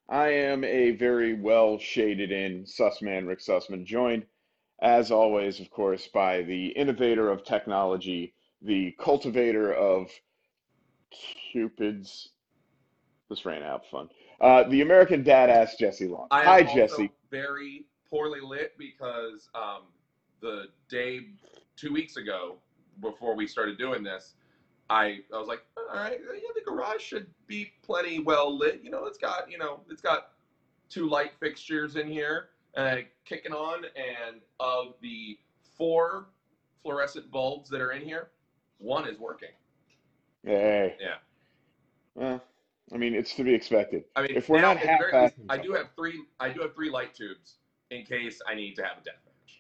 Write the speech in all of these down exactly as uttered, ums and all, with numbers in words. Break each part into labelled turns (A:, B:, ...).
A: I am a very well shaded in Sussman, Rick Sussman, joined, as always, of course, by the innovator of technology, the cultivator of Cupid's. This ran out of fun. Uh, the American dad ass Jesse Long.
B: I am
A: Hi,
B: also
A: Jesse.
B: very poorly lit because um, the day two weeks ago, before we started doing this, I I was like, all right, yeah, the garage should be plenty well lit. You know, it's got you know it's got two light fixtures in here, uh, kicking on, and of the four fluorescent bulbs that are in here, one is working.
A: Hey,
B: Yeah.
A: well, I mean, it's to be expected.
B: I mean,
A: If we're
B: now
A: not
B: at the very least,
A: half-assing
B: I do
A: something.
B: have three. I do have three light tubes in case I need to have a death match.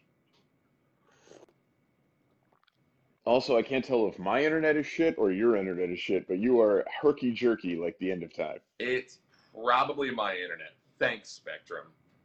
A: Also, I can't tell if my internet is shit or your internet is shit, but you are herky-jerky like the end of time.
B: It's probably my internet. Thanks, Spectrum.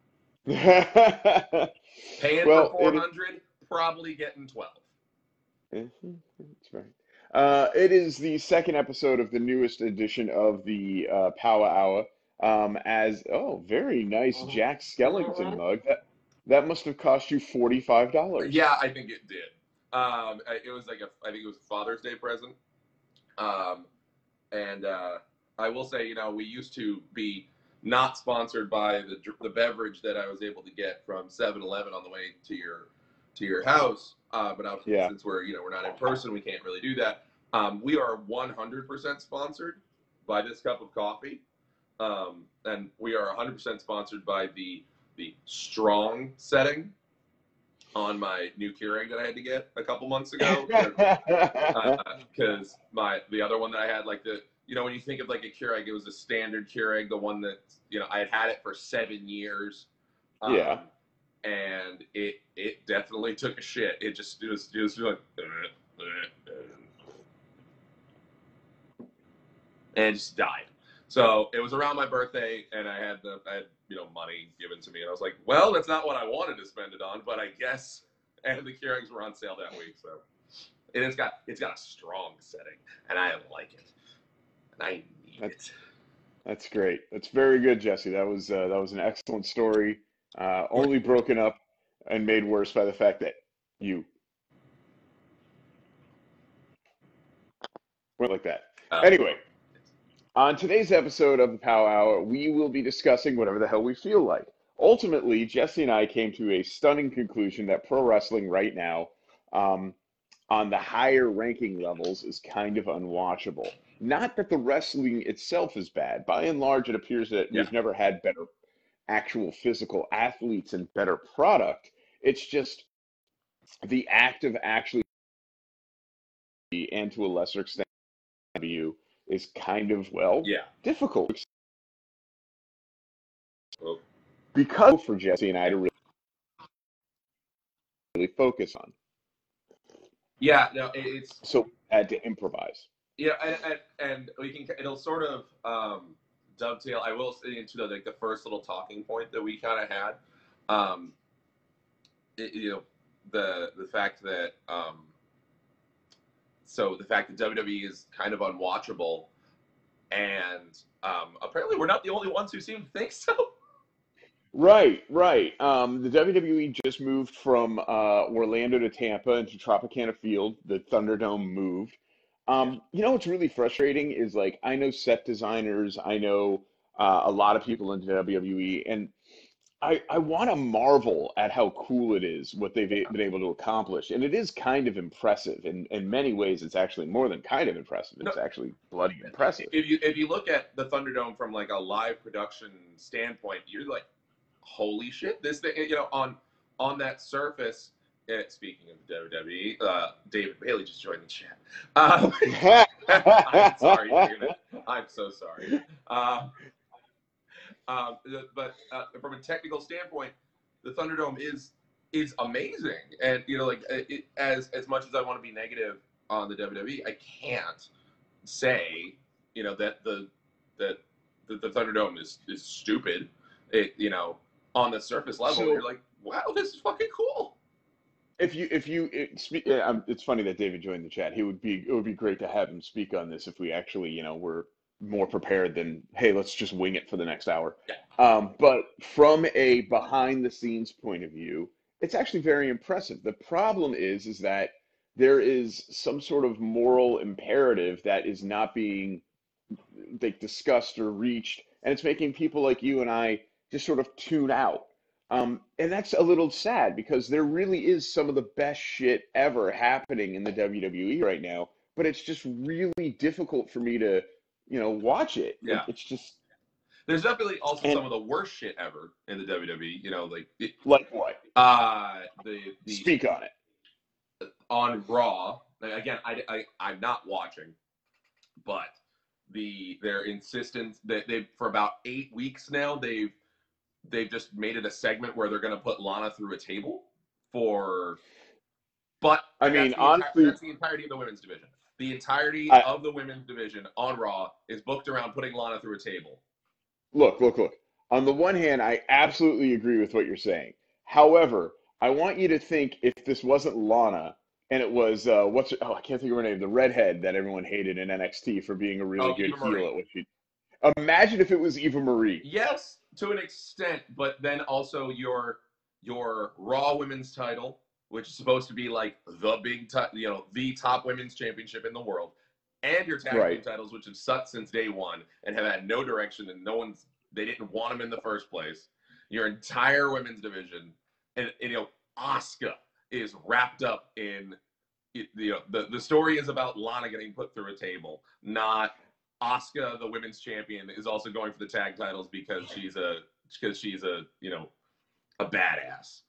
B: Paying for
A: Well,
B: four
A: it
B: hundred, probably getting twelve.
A: Mhm, that's right. Uh, it is the second episode of the newest edition of the uh, Power Hour. Um, as oh, very nice
B: Mhm.
A: Jack Skellington
B: Mhm.
A: mug. That that must have cost you forty-five dollars.
B: Yeah, I think it did. Um, it was like a, I think it was a Father's Day present. Um, and uh, I will say, you know, we used to be not sponsored by the the beverage that I was able to get from Seven Eleven on the way to your to your house. Uh, but obviously,
A: Yeah.
B: since we're you know we're not in person, we can't really do that. Um, we are one hundred percent sponsored by this cup of coffee, um, and we are one hundred percent sponsored by the the strong setting on my new Keurig that I had to get a couple months ago because uh, my the other one that I had, like the you know when you think of like a Keurig, it was a standard Keurig, the one that you know I had had it for seven years,
A: Yeah.
B: um, and it it definitely took a shit. It just it was it was like and it just died. So it was around my birthday, and I had the I had you know money given to me, and I was like, well, that's not what I wanted to spend it on, but I guess. And the Keurigs were on sale that week, so and it's got it's got a strong setting, and I like it, and I need
A: That's
B: it.
A: that's great. That's very good, Jesse. That was uh, that was an excellent story. Uh, only broken up and made worse by the fact that you went like that.
B: Uh,
A: Anyway, on today's episode of the Pow Hour, we will be discussing whatever the hell we feel like. Ultimately, Jesse and I came to a stunning conclusion that pro wrestling right now, um, on the higher ranking levels, is kind of unwatchable. Not that the wrestling itself is bad. By and large, it appears that
B: yeah,
A: we've never had better actual physical athletes and better product. It's just the act of actually, and to a lesser extent, W is kind of, well,
B: yeah.
A: difficult
B: Well,
A: because for Jesse and I to really focus on.
B: yeah, no, it, it's
A: So I had to improvise.
B: yeah, and, and and we can it'll sort of um, dovetail. I will say into the like the first little talking point that we kind of had. Um, it, you know, the the fact that um, so the fact that W W E is kind of unwatchable, and um, apparently we're not the only ones who seem to think so.
A: Right, right. Um, the W W E just moved from uh, Orlando to Tampa into Tropicana Field. The Thunderdome moved.
B: Yeah.
A: Um, you know what's really frustrating is like I know set designers, I know uh, a lot of people in the W W E, and I, I want to marvel at how cool it is what they've a- been able to accomplish. And it is kind of impressive. In, in many ways, it's actually more than kind of impressive.
B: No,
A: It's actually bloody impressive.
B: if you if you look at the Thunderdome from like a live production standpoint, you're like, holy shit, this thing, you know, on on that surface. eh, speaking of the W W E, uh, David Bailey just joined the chat. Um, I'm sorry, David. I'm so sorry. Um, um, but uh, from a technical standpoint, the Thunderdome is is amazing, and you know, like it, as as much as I want to be negative on the W W E, I can't say, you know, that the that the, the Thunderdome is is stupid. It you know on the surface level, you're
A: So
B: like, wow, this is fucking cool.
A: if you if you it, spe- yeah, um, it's funny that David joined the chat. He would be it would be great to have him speak on this if we actually, you know, were more prepared than, hey, let's just wing it for the next hour.
B: Yeah.
A: Um, but from a behind the scenes point of view, it's actually very impressive. The problem is, is that there is some sort of moral imperative that is not being like discussed or reached, and it's making people like you and I just sort of tune out. Um, and that's a little sad because there really is some of the best shit ever happening in the W W E right now, but it's just really difficult for me to, you know, watch it. Like
B: Yeah.
A: it's just
B: There's definitely also
A: and
B: some of the worst shit ever in the W W E. You know, like it,
A: like what?
B: uh the the
A: Speak on it.
B: on Raw. Like, again, I, I I'm not watching, but the their insistence that they for about eight weeks now they've they've just made it a segment where they're going to put Lana through a table for, but
A: I
B: and that's
A: mean,
B: the entire
A: honestly,
B: that's the entirety of the women's division. The entirety
A: I
B: of the women's division on Raw is booked around putting Lana through a table.
A: look, look, look. On the one hand, I absolutely agree with what you're saying. However, I want you to think if this wasn't Lana and it was uh, what's oh I can't think of her name, the redhead that everyone hated in N X T for being a really
B: Oh,
A: good
B: Eva
A: heel
B: Marie.
A: at what she. Imagine if it was Eva Marie.
B: Yes, to an extent, but then also your your Raw Women's title, which is supposed to be like the big, ti- you know, the top women's championship in the world, and your tag
A: Right.
B: team titles, which have sucked since day one and have had no direction, and no one's they didn't want them in the first place. Your entire women's division, and, and you know, Asuka is wrapped up in. You know, the the story is about Lana getting put through a table, not Asuka, the women's champion, is also going for the tag titles because she's a because she's a you know a badass.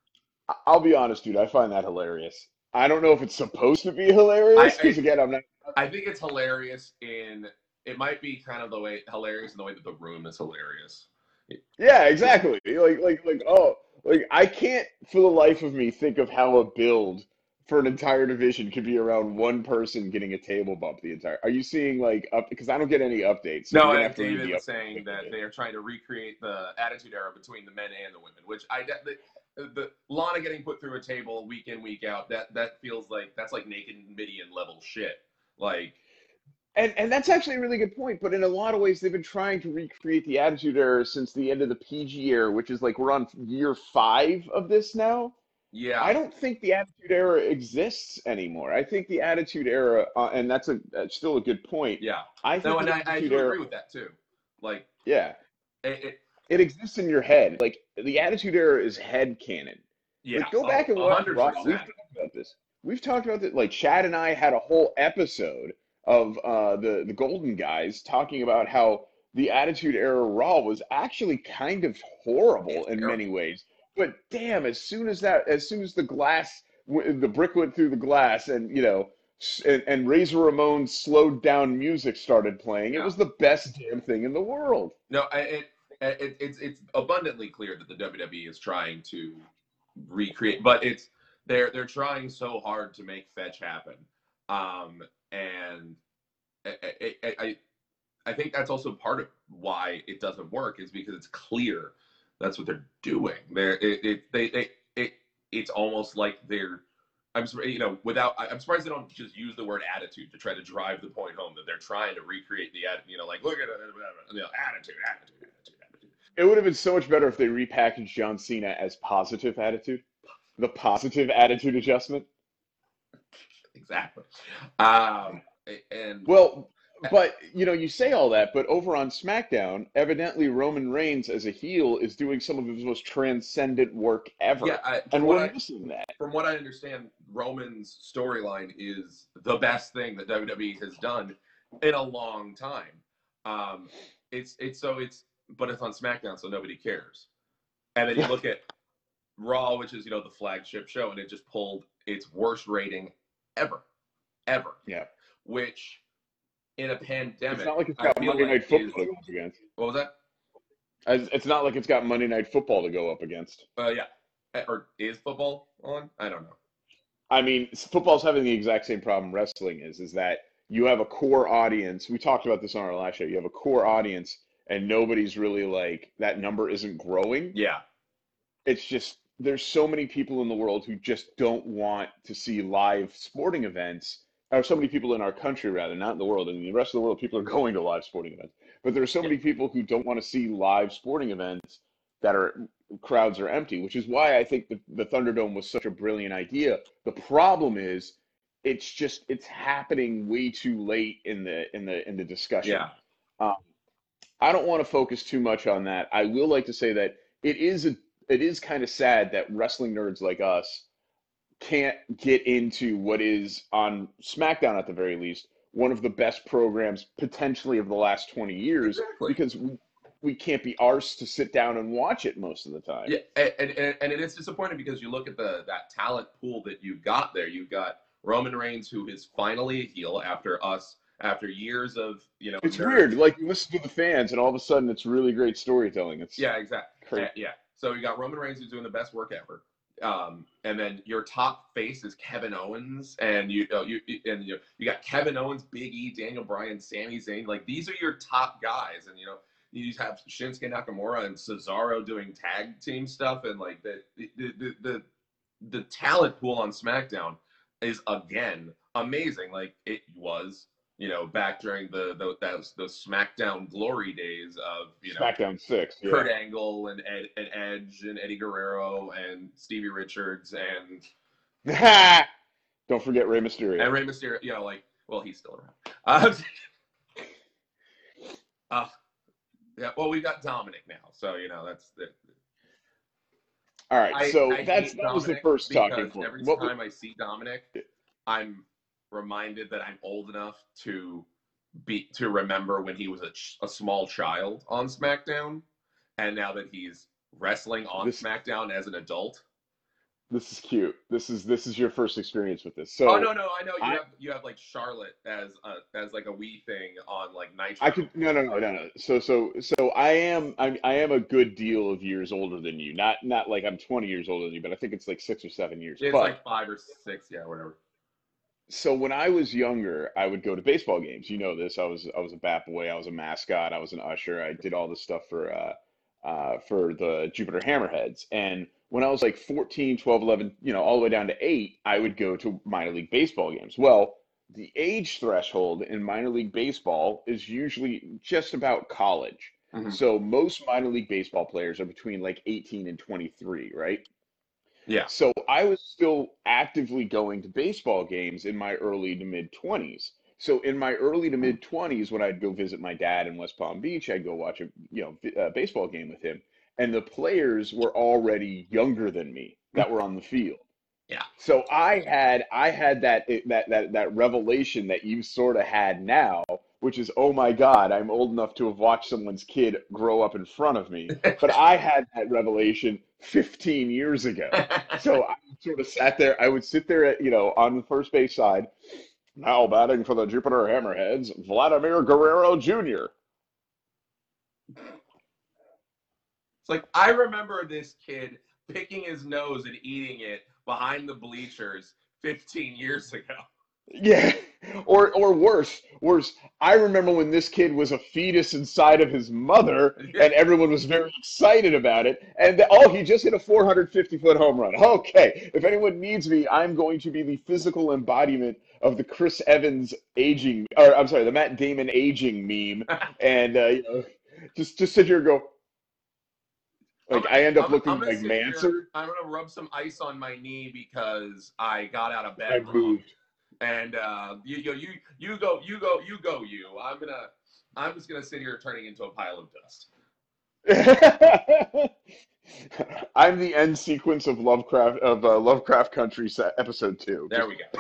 A: I- I'll be honest, dude. I find that hilarious. I don't know if it's supposed to be
B: I,
A: hilarious
B: I
A: because again, I'm not.
B: I think it's hilarious in it might be kind of the way hilarious in the way that the room is hilarious.
A: Yeah, exactly. Like, like, like. Oh, like I can't for the life of me think of how a build for an entire division could be around one person getting a table bump the entire. Are you seeing like up? Because I don't get any updates, so
B: No,
A: you're gonna
B: and
A: have to read
B: David
A: the
B: was
A: updates
B: saying
A: that we
B: that
A: get.
B: they are trying to recreate the Attitude Era between the men and the women, which I the, the Lana getting put through a table week in week out. That that feels like that's like naked Midian level shit. Like
A: And and that's actually a really good point. But in a lot of ways, they've been trying to recreate the Attitude Era since the end of the P G era, which is like we're on year five of this now. I
B: yeah,
A: don't think the Attitude Era exists anymore. I think the Attitude Era, uh, and that's a that's still a good point.
B: yeah.
A: I
B: No,
A: think
B: and
A: the
B: I, I
A: Attitude
B: do
A: Era,
B: agree with that too. Like
A: yeah,
B: it, it
A: it exists in your head. Like the Attitude Era is head canon.
B: yeah,
A: Like go
B: oh,
A: back and
B: a
A: watch
B: hundred
A: Raw. We've
B: percent.
A: talked about this. We've talked about that. Like Chad and I had a whole episode of uh, the the Golden Guys talking about how the Attitude Era Raw was actually kind of horrible
B: It's
A: in
B: terrible.
A: many ways. But damn, as soon as that, as soon as the glass, w- the brick went through the glass, and you know, s- and, and Razor Ramon's slowed down music started playing, it
B: Yeah.
A: was the best damn thing in the world.
B: No, I, it, it it's it's abundantly clear that the W W E is trying to recreate, but it's they're they're trying so hard to make fetch happen, um, and I, I, I I think that's also part of why it doesn't work is because it's clear that's what they're doing. They're it, it they they it it's almost like they're I'm you know without I'm surprised they don't just use the word attitude to try to drive the point home that they're trying to recreate the you know like look at it you know attitude attitude attitude attitude.
A: It would have been so much better if they repackaged John Cena as positive attitude, the positive attitude adjustment.
B: Exactly. Um, and
A: Well, but you know, you say all that, but over on SmackDown, evidently Roman Reigns as a heel is doing some of his most transcendent work
B: yeah,
A: ever,
B: I, from
A: and
B: what
A: we're
B: I
A: missing that.
B: from what I understand, Roman's storyline is the best thing that W W E has done in a long time. Um, it's it's so it's but it's on SmackDown, so nobody cares. And then you look at Raw, which is you know the flagship show, and it just pulled its worst rating ever, ever.
A: Yeah,
B: Which in a
A: it's
B: pandemic,
A: not like it's
B: I
A: got
B: feel
A: Monday
B: like
A: Night
B: is
A: Football to go up against.
B: what was that?
A: As- It's not like it's got Monday Night Football to go up against.
B: Uh, yeah, or is football on? I don't know.
A: I mean, football's having the exact same problem wrestling is, is that you have a core audience. We talked about this on our last show. You have a core audience, and nobody's really like that number isn't growing.
B: Yeah,
A: It's just there's so many people in the world who just don't want to see live sporting events or so many people in our country, rather, not in the world. In the rest of the world, people are going to live sporting events. But there are so
B: Yeah,
A: many people who don't want to see live sporting events that are crowds are empty, which is why I think the, the Thunderdome was such a brilliant idea. The problem is it's just it's happening way too late in the in the in the discussion.
B: yeah,
A: Um, I don't want to focus too much on that. I will like to say that it is a it is kind of sad that wrestling nerds like us can't get into what is on SmackDown at the very least one of the best programs potentially of the last twenty years
B: exactly.
A: because we, we can't be arsed to sit down and watch it most of the time.
B: Yeah, and, and and it is disappointing because you look at the that talent pool that you've got there. You've got Roman Reigns, who is finally a heel after us, after years of you know
A: It's
B: nerds.
A: weird. Like you listen to the fans and all of a sudden it's really great storytelling. It's
B: Yeah, exactly.
A: crazy.
B: Yeah. So you got Roman Reigns who's doing the best work ever. Um, and then your top face is Kevin Owens, and you uh, you and you, you got Kevin Owens, Big E, Daniel Bryan, Sami Zayn. Like these are your top guys, and you know you have Shinsuke Nakamura and Cesaro doing tag team stuff, and like the the the the, the talent pool on SmackDown is again amazing. Like it was, you know, back during the the those, those SmackDown glory days of you know
A: SmackDown six, yeah.
B: Kurt Angle and Ed and Edge and Eddie Guerrero and Stevie Richards and
A: Don't forget Rey Mysterio.
B: and Rey Mysterio. You know, like well, he's still around. Uh, uh, yeah. Well, we've got Dominic now, so you know that's the.
A: All right,
B: I,
A: so
B: I
A: that's
B: hate
A: that was the
B: Dominic
A: first talking
B: because
A: point.
B: every
A: What
B: time I see Dominic, I'm reminded that I'm old enough to be to remember when he was a, ch- a small child on SmackDown, and now that he's wrestling on
A: this
B: SmackDown as an adult.
A: this is cute. This is this is your first experience with this.
B: Oh
A: So
B: no, no, I know you
A: I
B: have you have like Charlotte as a, as like a wee thing on like
A: I
B: Nitro.
A: could no no no no no. So so so I am I I am a good deal of years older than you. Not not like I'm twenty years older than you, but I think it's like six or seven years.
B: It's
A: But
B: like five or six, yeah, whatever.
A: so when I was younger, I would go to baseball games. You know this. I was I was a bat boy. I was a mascot. I was an usher. I did all this stuff for uh, uh, for the Jupiter Hammerheads. And when I was like fourteen, twelve, eleven, you know, all the way down to eight, I would go to minor league baseball games. Well, the age threshold in minor league baseball is usually just about college.
B: Hmm.
A: So most minor league baseball players are between like eighteen and twenty-three, right?
B: Yeah.
A: So I was still actively going to baseball games in my early to mid twenties. So in my early to mid twenties, when I'd go visit my dad in West Palm Beach, I'd go watch a you know a baseball game with him, and the players were already younger than me that were on the field.
B: Yeah.
A: So I had I had that that that that revelation that you sort of had now, which is, oh my God, I'm old enough to have watched someone's kid grow up in front of me. But I had that revelation fifteen years ago. So I sort of sat there. I would sit there at, you know, on the first base side. Now batting for the Jupiter Hammerheads, Vladimir Guerrero Junior
B: It's like I remember this kid picking his nose and eating it behind the bleachers fifteen years ago.
A: Yeah, or or worse, worse. I remember when this kid was a fetus inside of his mother, and everyone was very excited about it. And the, oh, he just hit a four hundred fifty foot home run. Okay, if anyone needs me, I'm going to be the physical embodiment of the Chris Evans aging, or I'm sorry, the Matt Damon aging meme, and uh, you know, just just sit here and go.
B: I'm,
A: Like I end up
B: I'm, I'm
A: looking
B: gonna
A: like
B: sit here.
A: Manser.
B: I'm gonna rub some ice on my knee because I got out of
A: I
B: bed wrong.
A: moved.
B: And uh, you, you you you go you go you go you. I'm gonna I'm just gonna sit here turning into a pile of dust.
A: I'm the end sequence of Lovecraft of uh, Lovecraft Country se- episode two.
B: There we go.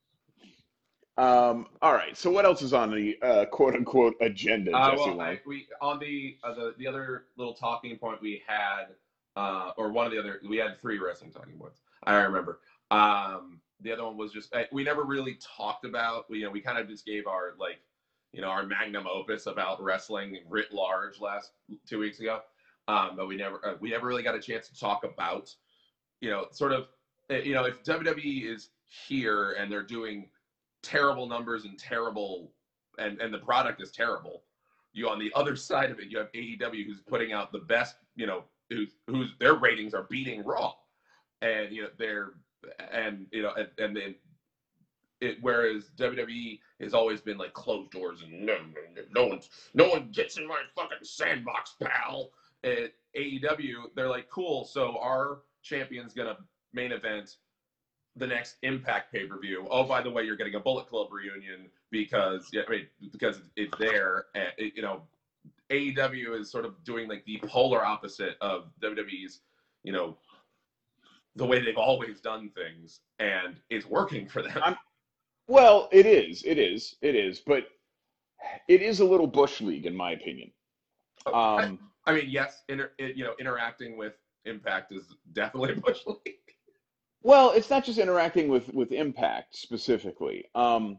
A: Um, all right. So what else is on the uh, quote unquote agenda,
B: Uh,
A: Jesse
B: well,
A: Long?
B: I, we on the, uh, the the other little talking point we had, uh, or one of the other we had three wrestling talking points. I remember. Um, the other one was just we never really talked about. We, you know, we kind of just gave our like, you know, our magnum opus about wrestling writ large last two weeks ago. Um, but we never uh, we never really got a chance to talk about, you know, sort of, you know, if W W E is here and they're doing terrible numbers and terrible and and the product is terrible, you on the other side of it you have A E W who's putting out the best, you know, who's who's their ratings are beating Raw, and you know they're and you know and, and then it, whereas W W E has always been like closed doors and no, no, no, no one, no one gets in my fucking sandbox, pal. At A E W, they're like, cool. So our champion's gonna main event the next Impact pay per view. Oh, by the way, you're getting a Bullet Club reunion because yeah, I mean, because it's there. And it, you know, A E W is sort of doing like the polar opposite of W W E's, you know, the way they've always done things, and it's working for them.
A: I'm, well, it is, it is, it is, but it is a little bush league in my opinion. Um,
B: I, I mean, yes, inter, it, you know, interacting with Impact is definitely a bush league.
A: well, it's not just interacting with with Impact specifically. Um,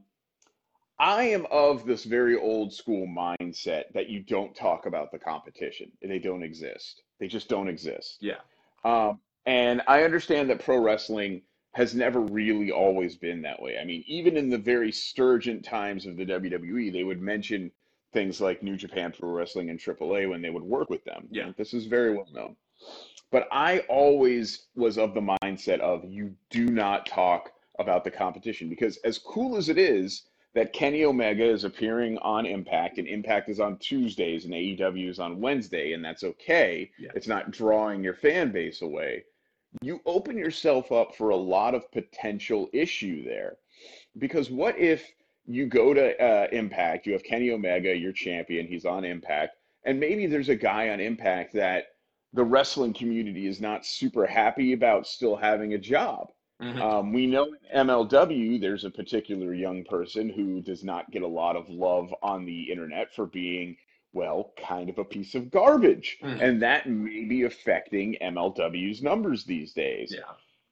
A: I am of this very old school mindset that you don't talk about the competition. They don't exist. They just don't exist.
B: Yeah.
A: Um, and I understand that pro wrestling has never really always been that way. I mean, even in the very sturgeon times of the W W E, they would mention things like New Japan Pro Wrestling and triple A when they would work with them.
B: Yeah.
A: This is very well known. But I always was of the mindset of you do not talk about the competition because as cool as it is that Kenny Omega is appearing on Impact and Impact is on Tuesdays and A E W is on Wednesday, and that's okay.
B: Yeah.
A: It's not drawing your fan base away. You open yourself up for a lot of potential issue there. Because what if you go to uh, Impact, you have Kenny Omega, your champion, he's on Impact, and maybe there's a guy on Impact that the wrestling community is not super happy about still having a job.
B: Mm-hmm.
A: Um, we know in M L W there's a particular young person who does not get a lot of love on the internet for being, well, kind of a piece of garbage.
B: Mm-hmm.
A: And that may be affecting M L W's numbers these days.
B: Yeah.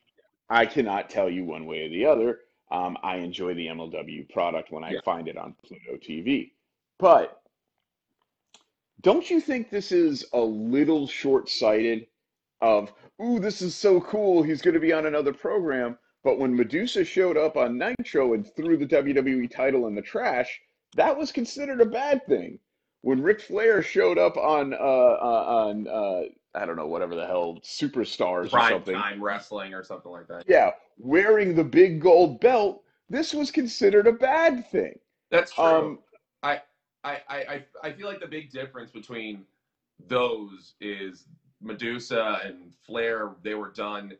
A: I cannot tell you one way or the other. Um, I enjoy the M L W product when I
B: Yeah.
A: find it on Pluto T V. But don't you think this is a little short-sighted of, ooh, this is so cool, he's going to be on another program, but when Medusa showed up on Nitro and threw the W W E title in the trash, that was considered a bad thing. When Ric Flair showed up on, uh, uh, on uh, I don't know, whatever the hell, Superstars or
B: Prime
A: something,
B: time wrestling or something like that.
A: yeah, wearing the big gold belt, this was considered a bad thing.
B: That's true.
A: Um,
B: I, I, I, I feel like the big difference between those is Medusa and Flair, they were done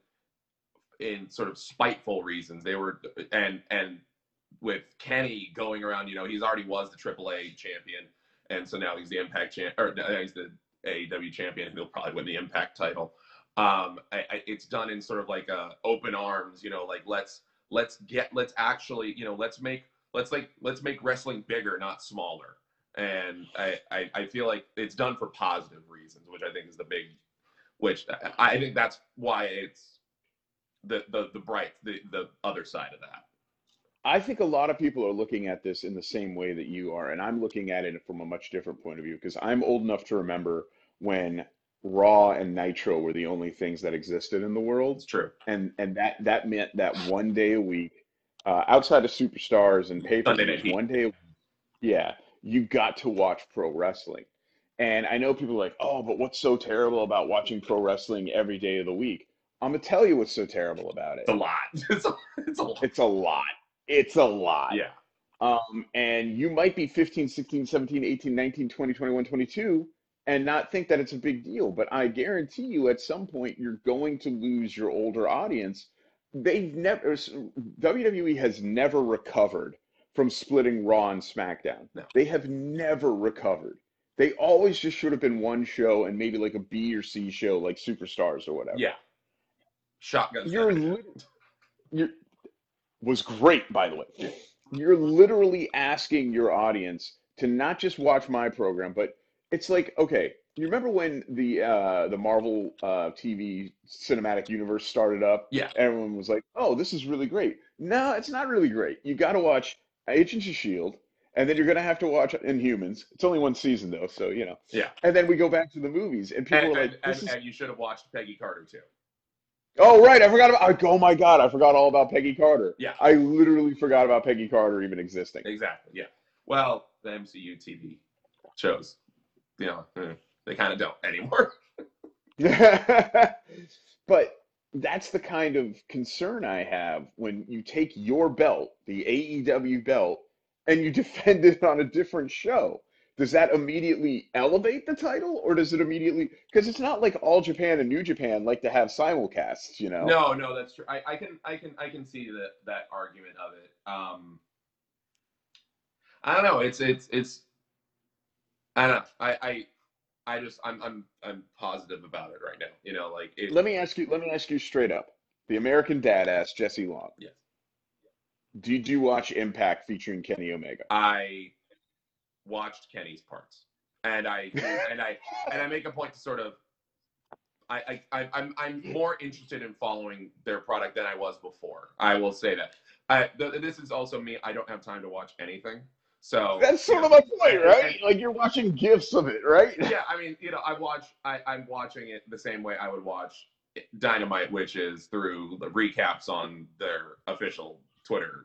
B: in sort of spiteful reasons. They were, and and with Kenny going around, you know, he's already was the triple A champion, and so now he's the Impact champ, or now he's the A E W champion, and he'll probably win the Impact title. Um, I, I, it's done in sort of like a open arms, you know, like let's let's get let's actually, you know, let's make let's like let's make wrestling bigger, not smaller. And I, I, I feel like it's done for positive reasons, which I think is the big, which I think that's why it's the the the bright the the other side of that.
A: I think a lot of people are looking at this in the same way that you are, and I'm looking at it from a much different point of view because I'm old enough to remember when Raw and Nitro were the only things that existed in the world.
B: It's true.
A: And and that that meant that one day a week, uh, outside of Superstars and pay-per-views, one day a week, yeah, you got to watch pro wrestling. And I know people are like, oh, but what's so terrible about watching pro wrestling every day of the week? I'm gonna tell you what's so terrible about it.
B: It's a lot. It's a, it's a lot.
A: It's a lot. It's a lot.
B: Yeah.
A: Um, and you might be fifteen, sixteen, seventeen, eighteen, nineteen, twenty, twenty-one, twenty-two and not think that it's a big deal. But I guarantee you at some point you're going to lose your older audience. They've never, W W E has never recovered from splitting Raw and SmackDown.
B: No.
A: They have never recovered. They always just should have been one show and maybe like a B or C show like Superstars or whatever.
B: Yeah. Shotgun.
A: You're, li- you're was great, by the way. You're literally asking your audience to not just watch my program, but it's like, okay, you remember when the uh, the Marvel uh, T V cinematic universe started up?
B: Yeah.
A: Everyone was like, oh, this is really great. No, it's not really great. You got to watch Agents of S H I E L D, and then you're going to have to watch Inhumans. It's only one season, though, so, you know.
B: Yeah.
A: And then we go back to the movies, and people
B: And,
A: are like,
B: and,
A: this
B: and,
A: is...
B: and you should have watched Peggy Carter, too.
A: Oh, right. I forgot about, oh my God, I forgot all about Peggy Carter.
B: Yeah.
A: I literally forgot about Peggy Carter even existing.
B: Exactly, yeah. Well, the M C U T V shows, you know, they kind of don't anymore.
A: But that's the kind of concern I have when you take your belt, the A E W belt, and you defend it on a different show. Does that immediately elevate the title, or does it immediately? Because it's not like All Japan and New Japan like to have simulcasts, you know?
B: No, no, that's true. I, I can, I can, I can see that that argument of it. Um, I don't know. It's, it's, it's. I don't know. I, I, I just, I'm, I'm, I'm positive about it right now. You know, like it.
A: Let me ask you. Let me ask you straight up. The American Dad asked Jesse Long.
B: Yes.
A: Did you watch Impact featuring Kenny Omega?
B: I watched Kenny's parts, and I and I and I make a point to sort of. I, I I'm I'm more interested in following their product than I was before. I will say that. I, th- this is also me. I don't have time to watch anything, so
A: That's
B: you
A: sort
B: know,
A: of my point,
B: and,
A: right?
B: and,
A: Like you're watching gifs of it, right?
B: yeah, I mean, you know, I watch. I, I'm watching it the same way I would watch Dynamite, which is through the recaps on their official Twitter.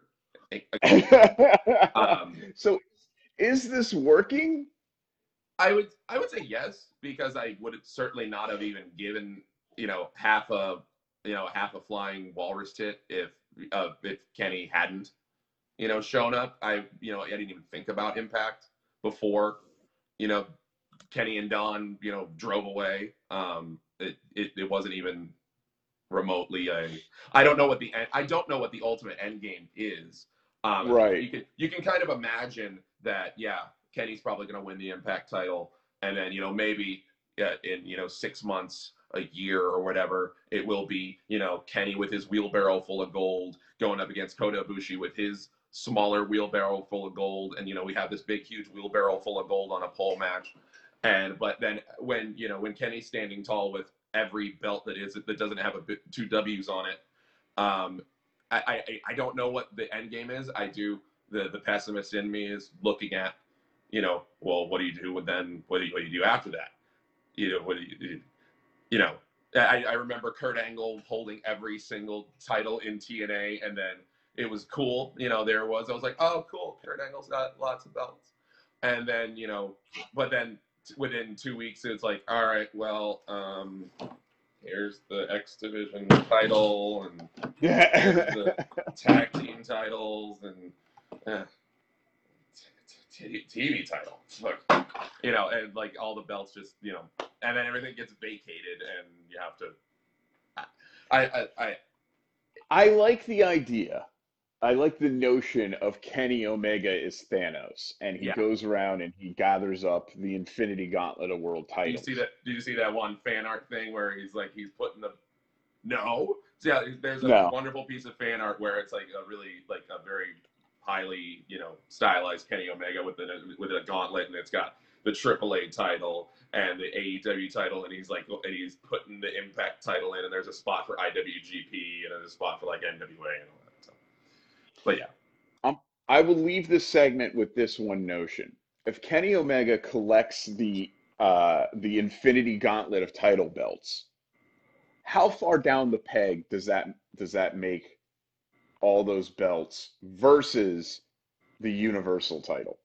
B: Um,
A: So is this working?
B: I would I would say yes, because I would certainly not have even given, you know, half a you know half a flying walrus tit if uh, if Kenny hadn't, you know, shown up. I you know I didn't even think about Impact before, you know, Kenny and Don, you know, drove away. Um, it, it it wasn't even remotely a. I don't know what the I don't know what the ultimate end game is. Um,
A: Right.
B: you can you can kind of imagine that. Yeah, Kenny's probably going to win the Impact title, and then you know maybe yeah, in you know six months, a year or whatever, it will be you know Kenny with his wheelbarrow full of gold going up against Kota Ibushi with his smaller wheelbarrow full of gold, and you know we have this big huge wheelbarrow full of gold on a pole match, and but then when you know when Kenny's standing tall with every belt that is that doesn't have a bit, two W's on it. Um, I, I I don't know what the end game is. I do the the pessimist in me is looking at, you know, well, what do you do with then? What do you, what do you do after that? You know, what do you do? You know, I, I remember Kurt Angle holding every single title in T N A, and then it was cool. You know, there was I was like, oh, cool, Kurt Angle's got lots of belts, and then you know, but then within two weeks it's like, all right, well, um, here's the X Division title, and here's the tag team titles, and eh, t- T V title. Look, you know, and like all the belts just, you know, and then everything gets vacated, and you have to. I I I,
A: I like the idea. I like the notion of Kenny Omega is Thanos, and he
B: yeah.
A: goes around and he gathers up the Infinity Gauntlet of world
B: Do you
A: titles.
B: see that? Do you see that one fan art thing where he's like he's putting the no? So yeah, there's a
A: No.
B: wonderful piece of fan art where it's like a really like a very highly you know stylized Kenny Omega with a with a gauntlet, and it's got the triple A title and the A E W title, and he's like and he's putting the Impact title in, and there's a spot for I W G P and there's a spot for like N W A and all that stuff. But yeah.
A: Um, I will leave this segment with this one notion. If Kenny Omega collects the uh, the Infinity Gauntlet of title belts, how far down the peg does that does that make all those belts versus the Universal title?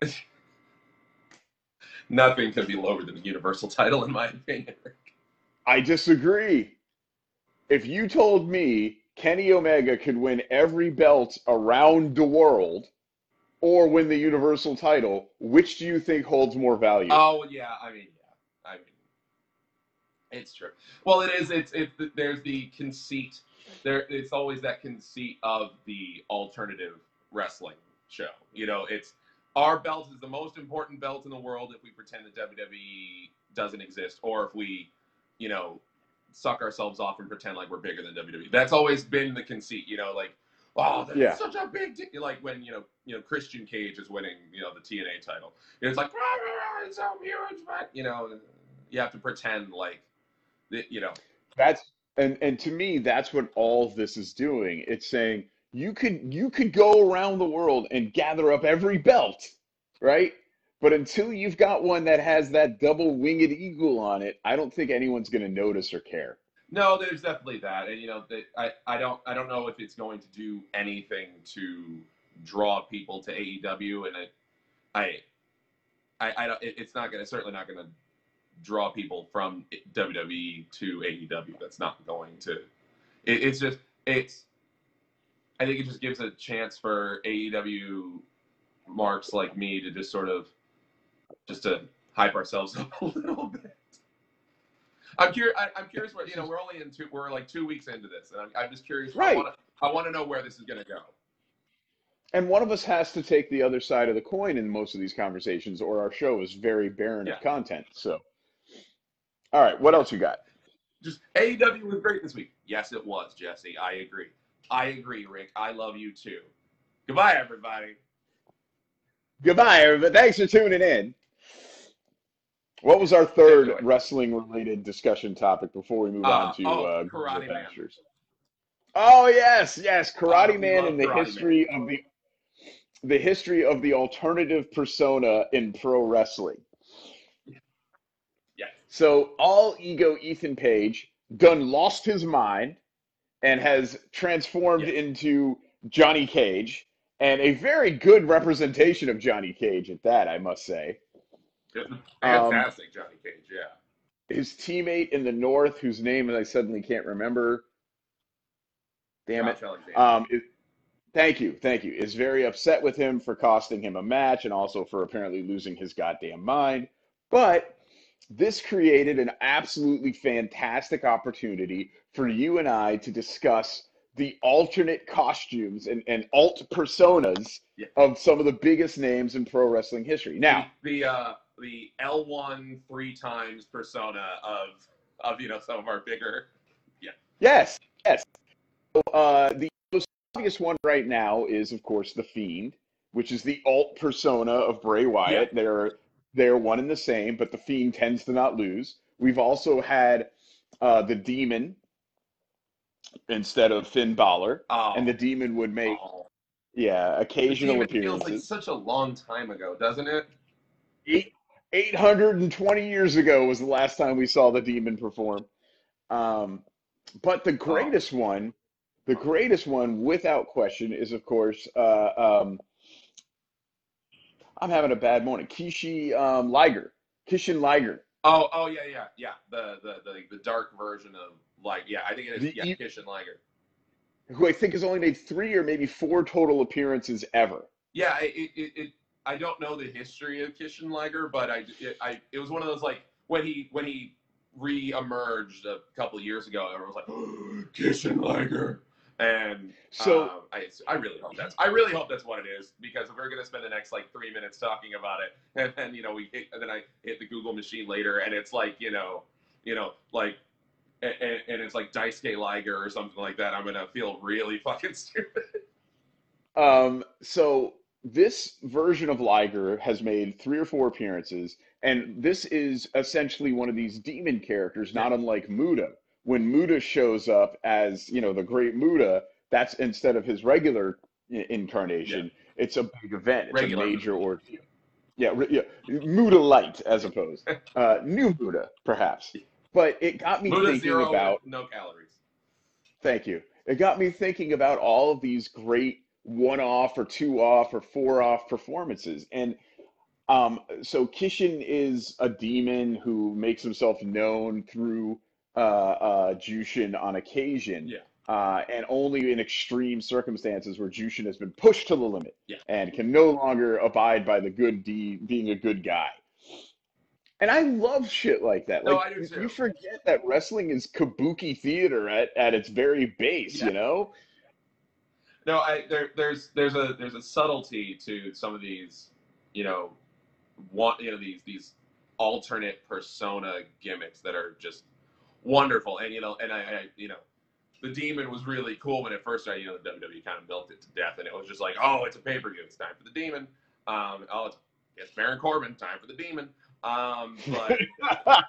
B: Nothing could be lower than the Universal title, in my opinion.
A: I disagree. If you told me Kenny Omega could win every belt around the world or win the Universal title, which do you think holds more value?
B: Oh yeah, I mean yeah, I mean it's true. Well, it is. It's it. There's the conceit. There, it's always that conceit of the alternative wrestling show. You know, it's our belt is the most important belt in the world if we pretend that W W E doesn't exist, or if we, you know, suck ourselves off and pretend like we're bigger than W W E. That's always been the conceit. You know, like, oh, that's
A: Yeah.
B: such a big deal. Like when you know, you know, Christian Cage is winning, you know, the T N A title. It's like, rah, rah, rah, it's so huge, but you know, you have to pretend like, you know.
A: That's and and to me, that's what all of this is doing. It's saying you could you could go around the world and gather up every belt, right? But until you've got one that has that double winged eagle on it, I don't think anyone's going to notice or care.
B: No, there's definitely that, and you know, they, I, I don't, I don't know if it's going to do anything to draw people to A E W, and I, I, I, I don't, it, it's not gonna, certainly not gonna draw people from W W E to A E W. That's not going to, it, it's just it's. I think it just gives a chance for A E W marks like me to just sort of just to hype ourselves up a little bit. I'm curious. I'm curious what you know. We're only in two. We're like two weeks into this, and I'm, I'm just curious.
A: Right.
B: I want to. I want to know where this is going to go.
A: And one of us has to take the other side of the coin in most of these conversations, or our show is very barren
B: Yeah.
A: of content. So, all right, what else you got?
B: Just A E W was great this week. Yes, it was, Jesse. I agree. I agree, Rick. I love you too. Goodbye, everybody.
A: Goodbye, everybody. Thanks for tuning in. What was our third wrestling-related discussion topic before we move
B: uh,
A: on to
B: oh,
A: uh,
B: Karate Man?
A: Oh yes, yes, Karate
B: uh,
A: Man and the
B: Karate
A: history
B: Man.
A: of the the history of the alternative persona in pro wrestling.
B: Yeah.
A: So all ego Ethan Page done lost his mind and has transformed
B: yes.
A: into Johnny Cage, and a very good representation of Johnny Cage at that, I must say.
B: Fantastic, um, Johnny Cage, yeah.
A: His teammate in the North, whose name I suddenly can't remember, damn
B: Josh
A: it, um, it, thank you, thank you, is very upset with him for costing him a match and also for apparently losing his goddamn mind. But this created an absolutely fantastic opportunity for you and I to discuss the alternate costumes and, and alt personas
B: yeah.
A: of some of the biggest names in pro wrestling history. Now,
B: the the, uh, the L one three times persona of of you know some of our bigger, yeah.
A: Yes, yes. So, uh, the most obvious one right now is, of course, the Fiend, which is the alt persona of Bray Wyatt.
B: Yeah.
A: They're they're one and the same, but the Fiend tends to not lose. We've also had uh, the Demon instead of Finn Balor,
B: oh.
A: and the Demon would make
B: oh.
A: yeah occasional
B: the
A: appearances.
B: Feels like such a long time ago, doesn't it?
A: Eight eight hundred and twenty years ago was the last time we saw the Demon perform. Um, but the greatest
B: oh.
A: one, the greatest one without question, is of course. Uh, um, I'm having a bad morning. Kishi um, Liger, Kishin Liger.
B: Oh, oh yeah, yeah, yeah. The the the, the dark version of like yeah, I think it is
A: the,
B: yeah, Kishin Liger,
A: who I think has only made three or maybe four total appearances ever.
B: Yeah, it it, it I don't know the history of Kishin Liger, but I it, I it was one of those like when he when he re-emerged a couple of years ago, everyone was like oh, Kishin Liger. And
A: so
B: um, I, I really hope that's I really hope that's what it is, because if we're gonna spend the next like three minutes talking about it, and then you know we hit, and then I hit the Google machine later, and it's like you know, you know like, and, and it's like Daisuke Liger or something like that, I'm gonna feel really fucking stupid.
A: Um. So this version of Liger has made three or four appearances, and this is essentially one of these demon characters, not unlike Muda. When Muda shows up as, you know, the great Muda, that's instead of his regular incarnation, yeah. It's a big event. It's regular a major ordeal. Yeah, yeah, Muda light as opposed. uh, new Muda, perhaps. But it got me
B: Muda
A: thinking
B: zero
A: about
B: no calories.
A: Thank you. It got me thinking about all of these great one-off or two-off or four-off performances. And um, so Kishin is a demon who makes himself known through uh, uh, Jushin on occasion,
B: yeah.
A: uh, and only in extreme circumstances where Jushin has been pushed to the limit,
B: yeah.
A: and can no longer abide by the good deed, being a good guy. And I love shit like that.
B: No,
A: like
B: I do too.
A: You forget that wrestling is kabuki theater at, at its very base, yeah. you know?
B: No, I there there's there's a there's a subtlety to some of these, you know, want you know these these alternate persona gimmicks that are just wonderful. And you know, and I, I you know, the Demon was really cool when it first started. You know, the W W E kind of milked it to death, and it was just like, oh, it's a pay per view, it's time for the Demon. Um, oh, it's, it's Baron Corbin, time for the Demon. Um, but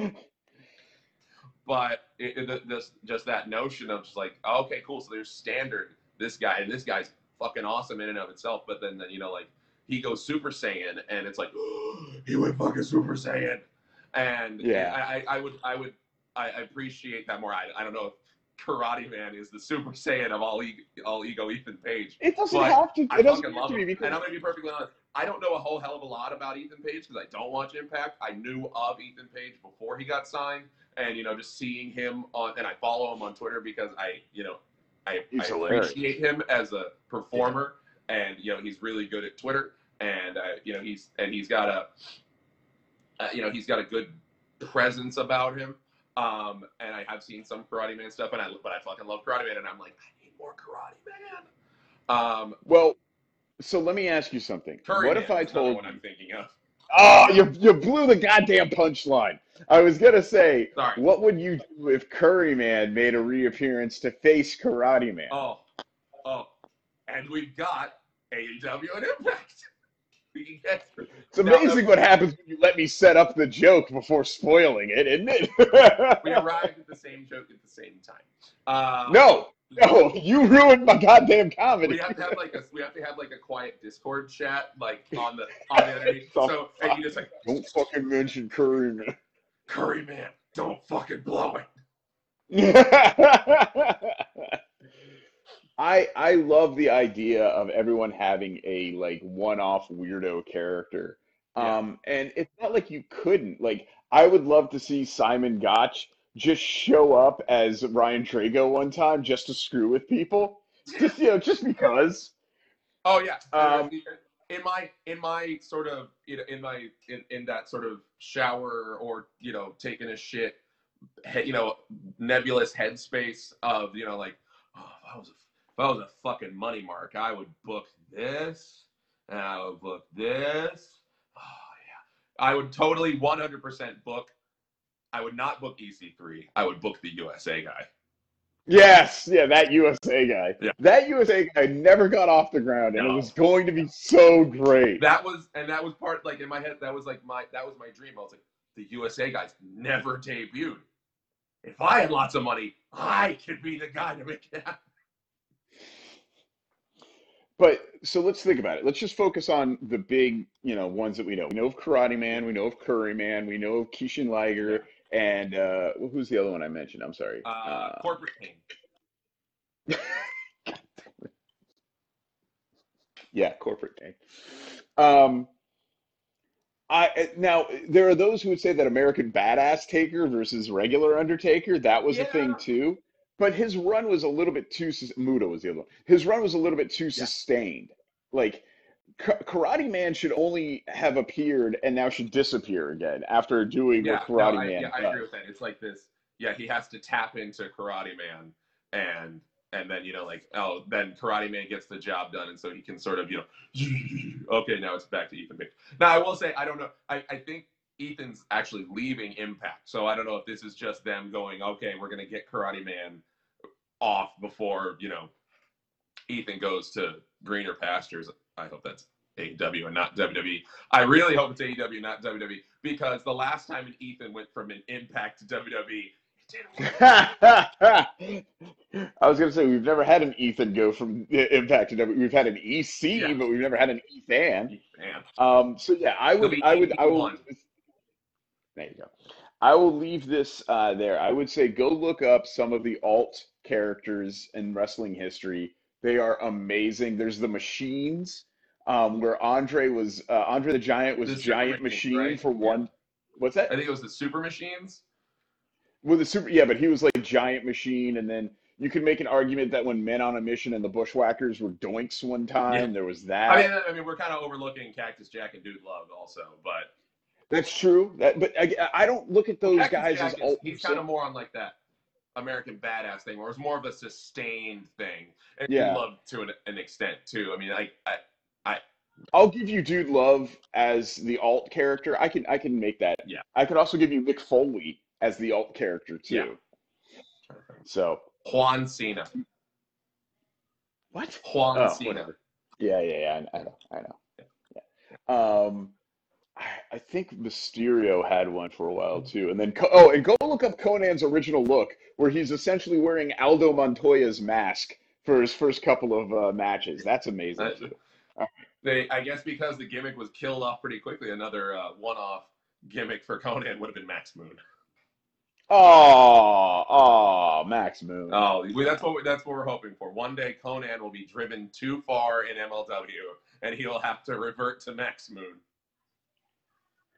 B: but it, it, this, just that notion of just like, oh, okay, cool. So there's standard this guy, and this guy's fucking awesome in and of itself. But then, then you know, like he goes Super Saiyan, and it's like, oh, he went fucking Super Saiyan. And
A: yeah,
B: I, I, I would, I would, I appreciate that more. I, I don't know if Karate Man is the Super Saiyan of all ego, all ego Ethan Page.
A: It doesn't have to. It
B: I
A: doesn't
B: fucking
A: have
B: love
A: to
B: him.
A: be because...
B: And I'm gonna be perfectly honest. I don't know a whole hell of a lot about Ethan Page because I don't watch Impact. I knew of Ethan Page before he got signed, and you know, just seeing him on, and I follow him on Twitter because I, you know, I, I appreciate him as a performer, yeah. and you know, he's really good at Twitter, and uh, you know, he's and he's got a, uh, you know, he's got a good presence about him. Um, and I have seen some Karate Man stuff, and I but I fucking love Karate Man, and I'm like, I need more Karate Man. Um,
A: well, so let me ask you something.
B: Curry
A: what
B: Man
A: if I
B: is
A: told
B: what
A: you?
B: I'm thinking of.
A: Oh, you you blew the goddamn punchline. I was gonna say,
B: Sorry.
A: what would you do if Curry Man made a reappearance to face Karate Man?
B: Oh, oh, and we've got A E W and Impact. We can get through.
A: It's amazing now, what happens when you let me set up the joke before spoiling it, isn't it?
B: We arrived at the same joke at the same time. Um,
A: no, no, you ruined my goddamn comedy.
B: We have to have like a we have to have like a quiet Discord chat like on the on the underneath. So and you just like
A: don't fucking mention Curry Man.
B: Curry Man, don't fucking blow it.
A: I I love the idea of everyone having a like one-off weirdo character.
B: Yeah.
A: Um, and it's not like you couldn't. Like I would love to see Simon Gotch just show up as Ryan Drago one time just to screw with people. Just you know, just because.
B: Oh yeah.
A: Um,
B: in my in my sort of you know in my in, in that sort of shower or you know taking a shit, you know, nebulous headspace of you know like oh if I was a If I was a fucking money mark, I would book this, and I would book this. Oh, yeah. I would totally one hundred percent book. I would not book E C three. I would book the U S A guy.
A: Yes, yeah, that U S A guy.
B: Yeah.
A: That U S A guy never got off the ground, and
B: no.
A: it was going to be so great.
B: That was, and that was part, like, in my head, that was, like, my, that was my dream. I was like, the U S A guys never debuted. If I had lots of money, I could be the guy to make it happen.
A: But so let's think about it. Let's just focus on the big, you know, ones that we know. We know of Karate Man, we know of Curry Man, we know of Kishin Liger, yeah. and uh, who's the other one I mentioned? I'm sorry.
B: Uh, uh, Corporate King.
A: Yeah, Corporate King. Um, I now there are those who would say that American Badass Taker versus regular Undertaker, that was
B: yeah.
A: a thing too. But his run was a little bit too Muda was the other one. His run was a little bit too yeah. sustained. Like Karate Man should only have appeared and now should disappear again after doing
B: yeah,
A: what Karate
B: no, I,
A: Man
B: yeah,
A: does.
B: I agree with that. It's like this. Yeah, he has to tap into Karate Man, and and then you know like oh then Karate Man gets the job done, and so he can sort of you know okay now it's back to Ethan Page. Now I will say I don't know. I I think Ethan's actually leaving Impact, so I don't know if this is just them going okay we're gonna get Karate Man off before you know Ethan goes to greener pastures. I hope that's A E W and not W W E. I really hope it's A E W, not W W E, because the last time an Ethan went from an Impact to W W E,
A: I was going to say, we've never had an Ethan go from Impact to W W E. We've had an E C, yeah. but we've never had an Ethan. Ethan. Um, so yeah, I would, I would, I would. There you go. I will leave this uh, there. I would say go look up some of the alt characters in wrestling history. They are amazing. There's the Machines, um, where Andre was uh, Andre the Giant was
B: the
A: Giant
B: Machine,
A: Machine
B: right?
A: for one.
B: Yeah.
A: What's that?
B: I think it was the Super Machines.
A: Well, the super, yeah, but he was like Giant Machine, and then you could make an argument that when Men on a Mission and the Bushwhackers were Doinks one time, yeah. there was that.
B: I mean, I mean, we're kind of overlooking Cactus Jack and Dude Love also, but
A: that's true. That, but I, I don't look at those
B: well,
A: guys
B: Jack
A: as alt.
B: He's kind of more on like that American Badass thing, where it's more of a sustained thing, and
A: yeah.
B: Dude Love to an, an extent too. I mean, like I, I.
A: I'll give you Dude Love as the alt character. I can I can make that.
B: Yeah.
A: I could also give you Mick Foley as the alt character too. Yeah. So
B: Juan Cena.
A: What?
B: Juan
A: oh,
B: Cena.
A: Whatever. Yeah, yeah, yeah. I know. I know. Yeah. Um, I, I think Mysterio had one for a while too, and then oh, and go look up Conan's original look, where he's essentially wearing Aldo Montoya's mask for his first couple of uh, matches. That's amazing.
B: Uh,
A: too.
B: They, I guess, because the gimmick was killed off pretty quickly. Another uh, one-off gimmick for Conan would have been Max Moon.
A: Oh, oh, Max Moon.
B: Oh, that's what we, that's what we're hoping for. One day, Conan will be driven too far in M L W, and he'll have to revert to Max Moon.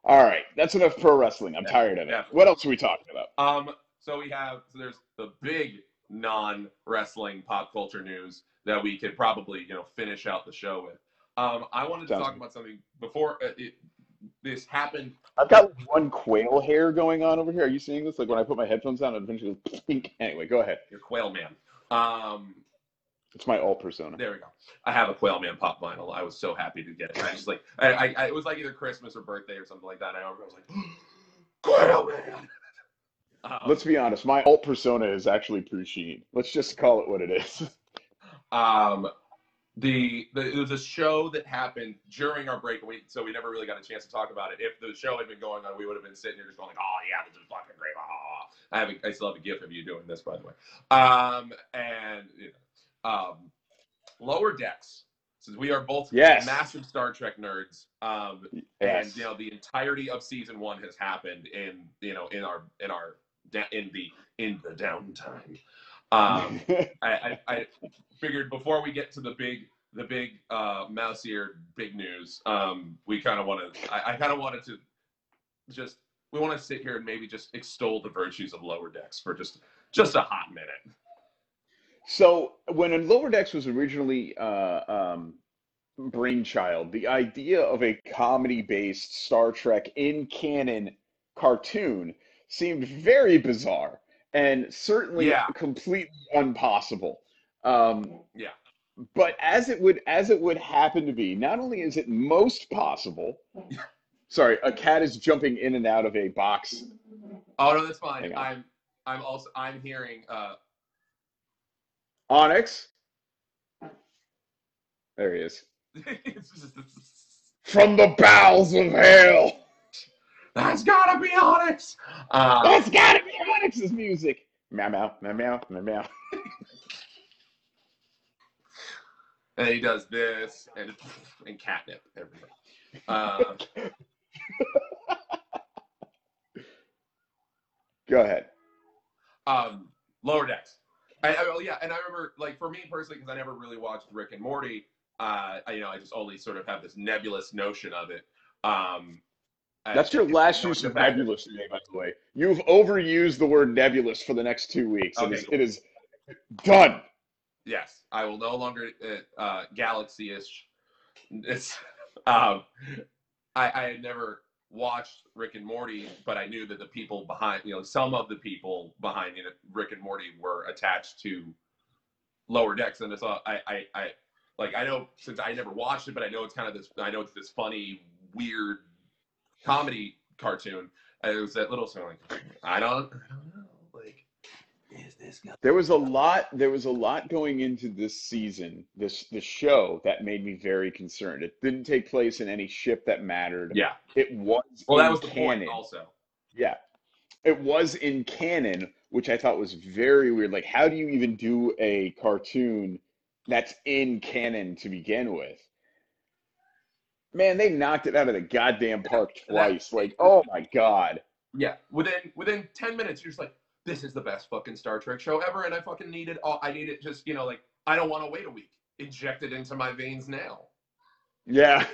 A: All right, that's enough pro wrestling. I'm
B: Yeah,
A: tired of it.
B: definitely.
A: What else are we talking about?
B: Um, so we have so there's the big non-wrestling pop culture news that we could probably you know finish out the show with. Um, I wanted to
A: Sounds
B: talk
A: good.
B: about something before uh, it, this happened.
A: I've got one quail hair going on over here. Are you seeing this? Like when I put my headphones on, it eventually goes pink. Anyway, go ahead.
B: Your Quail Man. Um,
A: It's my alt persona.
B: there we go. I have a Quail Man pop vinyl. I was so happy to get it. I just like I, I, I it was like either Christmas or birthday or something like that. And I was like, Quail Man. Um,
A: Let's be honest. My alt persona is actually Pusheen. Let's just call it what it is.
B: um, the, the it was a show that happened during our break, and we, so we never really got a chance to talk about it. If the show had been going on, we would have been sitting here just going like, "Oh yeah, this is fucking great!" Ah. I have a, I still have a gif of you doing this, by the way. Um, and you know, um, Lower Decks, since we are both
A: Yes.
B: massive Star Trek nerds, um,
A: Yes.
B: and you know the entirety of season one has happened in you know in our in our in the in the downtime. Um, I, I, I figured before we get to the big the big uh, mouse-eared big news, um, we kind of want to. I, I kind of wanted to just we want to sit here and maybe just extol the virtues of Lower Decks for just just a hot minute.
A: So when Lower Decks was originally uh, um, brainchild, the idea of a comedy-based Star Trek in canon cartoon seemed very bizarre and certainly
B: Yeah,
A: completely impossible. Um,
B: yeah.
A: but as it would as it would happen to be, not only is it most possible. Sorry, a cat is jumping in and out of a box.
B: Oh no, that's fine.
A: Hang on.
B: I'm I'm also I'm hearing. Uh,
A: Onyx. There he is.
B: it's just,
A: From the bowels of hell.
B: that's gotta be Onyx. Uh,
A: That's gotta be Onyx's music. Meow meow meow meow meow meow.
B: and he does this and and catnip everything. Uh,
A: Go ahead.
B: um, Lower Decks. I, I, oh yeah, and I remember, like, for me personally, because I never really watched Rick and Morty, uh, I, you know, I just only sort of have this nebulous notion of it. Um,
A: That's your last use of nebulous today, by the way. You've overused the word nebulous for the next two weeks.
B: Okay,
A: it, is,
B: cool.
A: it is done.
B: Yes, I will no longer uh, uh, galaxy-ish. It's um, I, I had never watched Rick and Morty, but I knew that the people behind, you know, some of the people behind you know, Rick and Morty were attached to Lower Decks, and so I, I, I, like I know since I never watched it, but I know it's kind of this. I know it's this funny, weird comedy cartoon. And it was that little song like I don't, I don't know, like is this guy?
A: There was a lot. There was a lot going into this season, this this show that made me very concerned. It didn't take place in any ship that mattered.
B: Yeah.
A: It was
B: Well,
A: in
B: that was the
A: canon.
B: point, also.
A: Yeah, it was in canon, which I thought was very weird. Like, how do you even do a cartoon that's in canon to begin with? Man, they knocked it out of the goddamn park twice.
B: That,
A: like, oh my God.
B: Yeah, within within ten minutes, you're just like, this is the best fucking Star Trek show ever, and I fucking need it all. I need it just, you know, like, I don't want to wait a week. Inject it into my veins now.
A: Yeah.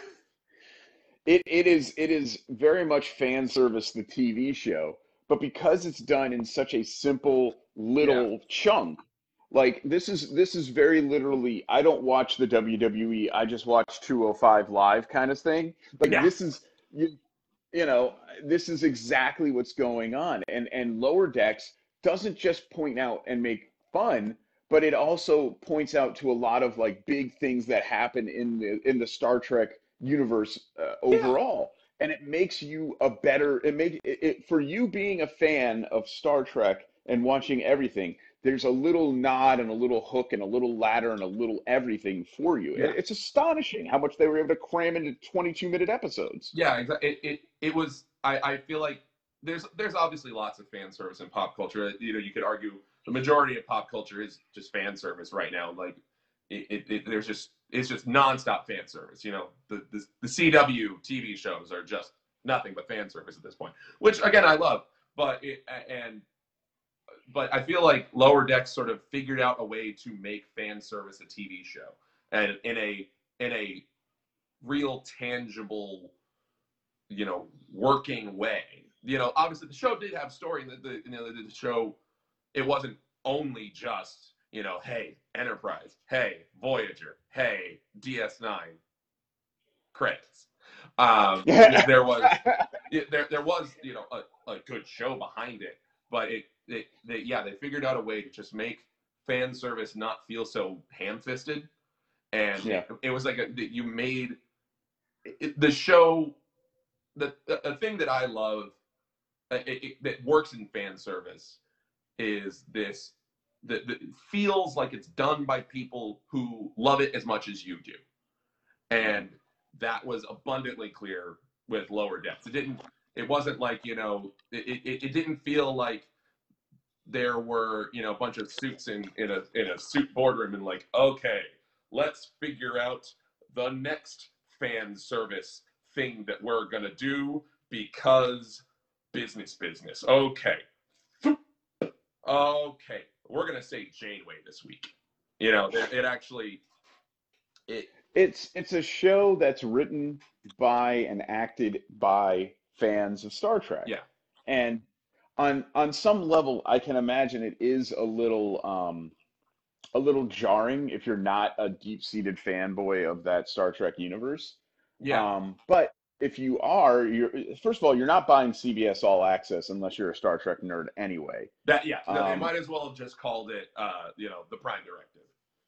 A: It it is it is very much fan service, the T V show, but because it's done in such a simple little
B: Yeah.
A: chunk, like this is this is very literally, I don't watch the W W E, I just watch two oh five Live kind of thing. Like
B: Yeah.
A: this is you you know, this is exactly what's going on. And and Lower Decks doesn't just point out and make fun, but it also points out to a lot of like big things that happen in the in the Star Trek universe uh,
B: Yeah.
A: overall. And it makes you a better it make it, it for you being a fan of Star Trek and watching everything. There's a little nod and a little hook and a little ladder and a little everything for you.
B: Yeah.
A: It, it's astonishing how much they were able to cram into twenty-two minute episodes.
B: Yeah, exactly. It, it it was. I I feel like there's there's obviously lots of fan service in pop culture. You know, you could argue the majority of pop culture is just fan service right now. Like, it, it, it there's just it's just nonstop fan service. You know, the, the the C W T V shows are just nothing but fan service at this point, which again I love. But it and but I feel like Lower Decks sort of figured out a way to make fan service a T V show, and in a in a real tangible, you know, working way. You know, obviously the show did have story, and the, the you know the, the show, it wasn't only just, you know, hey, Enterprise, hey, Voyager, hey, D S nine, credits. Um,
A: Yeah.
B: there was there there was you know a, a good show behind it, but it, it they, yeah they figured out a way to just make fan service not feel so ham-fisted, and
A: Yeah.
B: it, it was like a, you made it, the show the, the the thing that I love it, it, that works in fan service is this that feels like it's done by people who love it as much as you do, and that was abundantly clear with Lower Decks. It didn't. It wasn't like, you know. It, it, it didn't feel like there were, you know, a bunch of suits in in a in a suit boardroom and like, okay, let's figure out the next fan service thing that we're gonna do because business business. Okay, okay, we're gonna say Janeway this week. You know, it, it actually it.
A: It's it's a show that's written by and acted by fans of Star Trek.
B: Yeah.
A: And on on some level, I can imagine it is a little um a little jarring if you're not a deep-seated fanboy of that Star Trek universe.
B: Yeah.
A: Um, but if you are, you're first of all, you're not buying C B S All Access unless you're a Star Trek nerd anyway.
B: That yeah, no, they
A: Um,
B: might as well have just called it, uh, you know, the Prime Directive.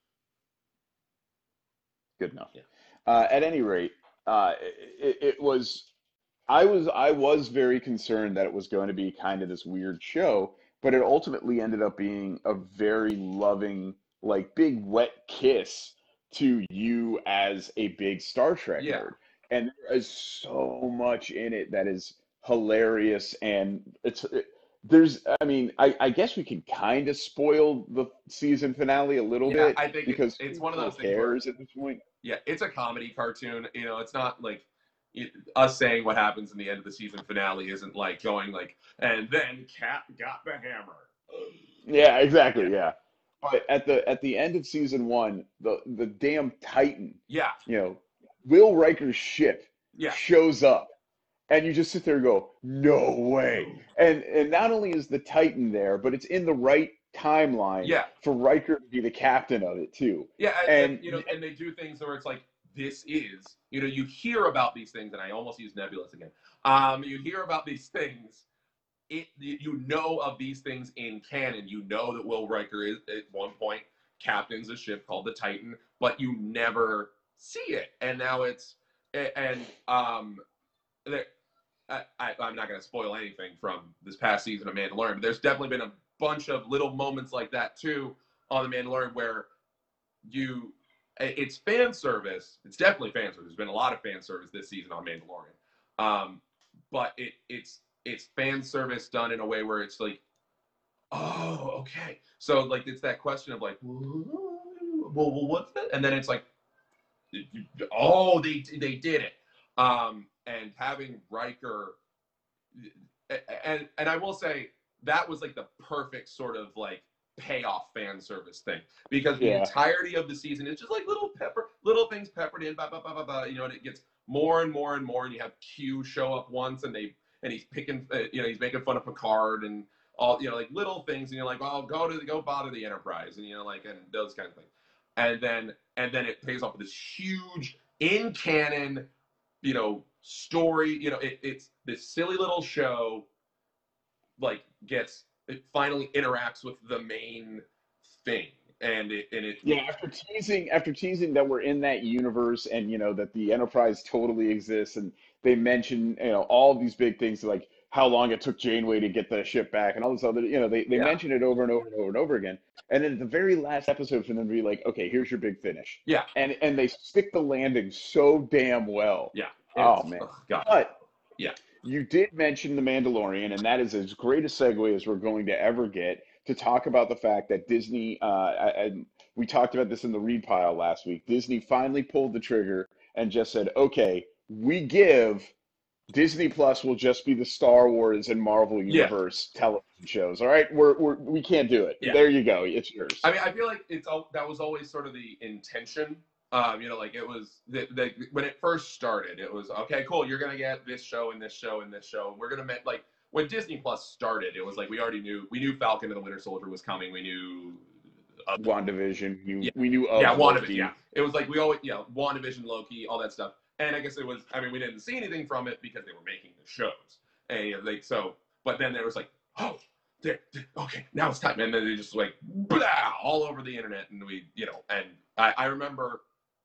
A: good enough.
B: Yeah.
A: Uh, at any rate, uh, it, it was I was I was very concerned that it was going to be kind of this weird show, but it ultimately ended up being a very loving, like big wet kiss to you as a big Star Trek
B: Yeah.
A: nerd. And there is so much in it that is hilarious, and it's it, there's I mean I, I guess we can kind of spoil the season finale a little
B: Yeah,
A: bit
B: I think it's,
A: because
B: it's
A: who
B: one of
A: really
B: those things where,
A: cares at this point?
B: yeah, it's a comedy cartoon. You know, it's not like it, us saying what happens in the end of the season finale isn't like going like, and then Cat got the hammer.
A: Yeah, exactly.
B: Yeah.
A: Yeah. But at the at the end of season one, the the damn Titan,
B: Yeah.
A: you know, Will Riker's ship
B: Yeah.
A: shows up, and you just sit there and go, "No way!" And and not only is the Titan there, but it's in the right timeline
B: Yeah.
A: for Riker to be the captain of it too.
B: Yeah, and,
A: And
B: and you know, and they do things where it's like, this is, you know, you hear about these things, and I almost use Nebulous again. Um, you hear about these things. It, you know of these things in canon. You know that Will Riker is at one point captains a ship called the Titan, but you never see it. And now it's and um, there, I, I, I'm not going to spoil anything from this past season of Mandalorian, but there's definitely been a bunch of little moments like that too on the Mandalorian where you it's fan service. It's definitely fan service. There's been a lot of fan service this season on Mandalorian, um, but it it's it's fan service done in a way where it's like, oh, okay. So like it's that question of like, well, well what's that? And then it's like, oh, they they did it. Um, and having Riker, and and I will say that was like the perfect sort of like payoff fan service thing, because the
A: yeah,
B: entirety of the season is just like little pepper little things peppered in, blah, blah, blah, blah, blah, you know, and it gets more and more and more, and you have Q show up once, and they and he's picking, uh, you know, he's making fun of Picard and all, you know, like little things, and you're like, well, go to the, go bother the Enterprise, and you know, like, and those kind of things, and then and then it pays off with this huge in canon, you know, story, you know, it, it's this silly little show, like gets it finally interacts with the main thing, and it and it
A: yeah. After teasing, after teasing that we're in that universe, and you know that the Enterprise totally exists, and they mention you know all of these big things like how long it took Janeway to get the ship back, and all this other, you know, they they
B: yeah
A: mention it over and over and over and over again, and then at the very last episode for them to be like, okay, here's your big finish,
B: yeah
A: and and they stick the landing so damn well.
B: yeah
A: Oh
B: it's,
A: man,
B: oh, God.
A: but
B: Yeah.
A: you did mention The Mandalorian, and that is as great a segue as we're going to ever get to talk about the fact that Disney, uh, and we talked about this in the read pile last week, Disney finally pulled the trigger and just said, okay, we give Disney Plus will just be the Star Wars and Marvel
B: Yeah.
A: Universe television shows. All right, we're, we're we can't do it.
B: Yeah.
A: There you go. It's yours.
B: I mean, I feel like it's all that was always sort of the intention Um, you know, like it was the, the, when it first started, it was okay, cool. You're gonna get this show and this show and this show. And we're gonna make like when Disney Plus started, it was like we already knew we knew Falcon and the Winter Soldier was coming. We knew uh,
A: WandaVision. You,
B: yeah,
A: we knew
B: yeah,
A: of
B: WandaVision.
A: Loki.
B: Yeah, it was like we always yeah, WandaVision, Loki, all that stuff. And I guess it was. I mean, we didn't see anything from it because they were making the shows, and you know, like so. But then there was like, oh, they're, they're, okay, now it's time, and then they just like blah, all over the internet, and we, you know, and I, I remember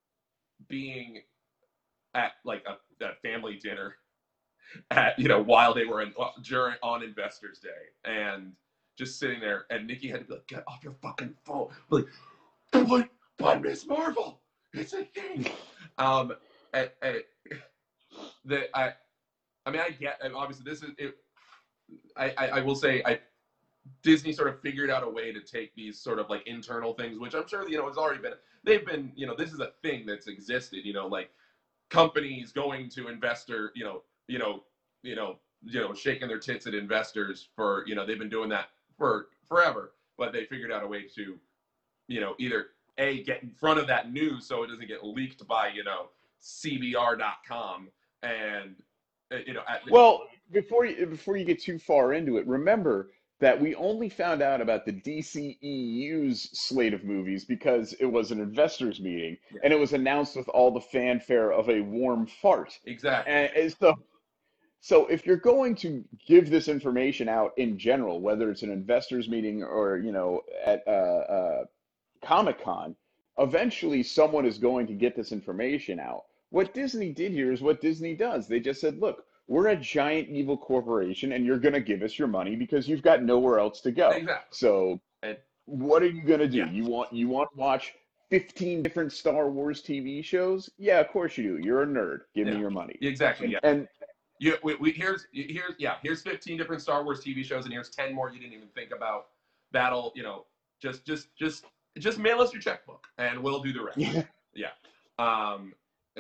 B: being at like a, a family dinner at you know while they were in, during on Investors Day, and just sitting there, and Nikki had to be like, get off your fucking phone, like, but but Miss Marvel, it's a thing. Um, and, and the I, I mean, I get, and obviously this is it. I, I I will say I. Disney sort of figured out a way to take these sort of like internal things, which I'm sure, you know, has already been, they've been, you know, this is a thing that's existed, you know, like companies going to investor, you know, you know, you know, you know, shaking their tits at investors for, you know, they've been doing that for forever, but they figured out a way to, you know, either A, get in front of that news so it doesn't get leaked by, you know, C B R dot com and, you know, at,
A: Well, before you before you get too far into it, remember that we only found out about the D C E U's slate of movies because it was an investors meeting
B: yeah,
A: and it was announced with all the fanfare of a warm fart.
B: exactly.
A: And, and so, so if you're going to give this information out in general, whether it's an investors meeting or you know at uh, uh, Comic Con, eventually someone is going to get this information out. What Disney did here is what Disney does. They just said, look, we're a giant evil corporation and you're going to give us your money because you've got nowhere else to go.
B: Exactly.
A: So
B: And
A: what are you going to do?
B: yeah,
A: You want you want to watch fifteen different Star Wars T V shows? Yeah, of course you do. You're a nerd. Give me
B: yeah,
A: your money.
B: exactly.
A: And
B: Yeah.
A: and
B: You, we, we, here's, here's, yeah, here's fifteen different Star Wars T V shows, and here's ten more you didn't even think about. That'll, you know, just, just, just, just mail us your checkbook, and we'll do the rest.
A: yeah.
B: Yeah. Um,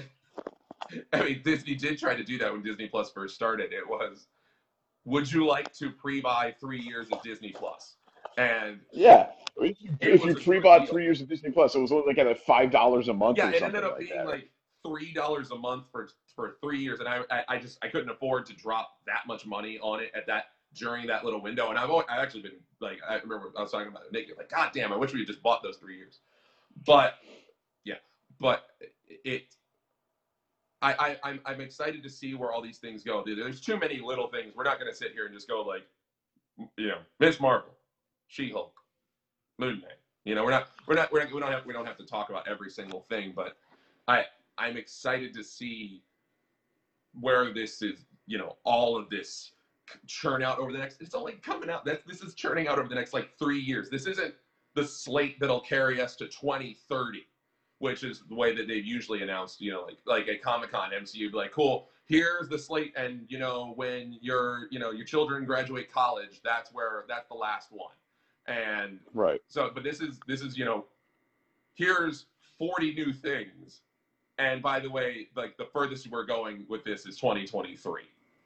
B: I mean, Disney did try to do that when Disney Plus first started. It was, would you like to pre-buy three years of Disney Plus? And
A: Yeah. If you,
B: it
A: if
B: was
A: you
B: a great
A: pre-bought
B: deal.
A: three years of Disney Plus, it was only like at five dollars a month
B: Yeah,
A: or
B: it
A: something
B: ended up
A: like
B: being
A: that.
B: like three dollars a month for for three years, and I, I I just I couldn't afford to drop that much money on it at that during that little window. And I've always, I've actually been like, I remember I was talking about it, Nick, like, God damn, I wish we had just bought those three years. But yeah, but it. I, I I'm I'm excited to see where all these things go. There's too many little things. We're not going to sit here and just go like, you know, Miss Marvel, She-Hulk, Moon Knight. You know, we're not we're not we're not we don't have we don't have to talk about every single thing, but I I'm excited to see where this is, you know, all of this churn out over the next, it's only coming out, that this is churning out over the next like three years. This isn't the slate that'll carry us to twenty thirty, which is the way that they've usually announced, you know, like like at Comic-Con, M C U, be like, cool, here's the slate, and you know, when your, you know, your children graduate college, that's where, that's the last one. And
A: Right.
B: so, but this is, this is, you know, here's forty new things. And by the way, like the furthest we're going with this is twenty twenty-three.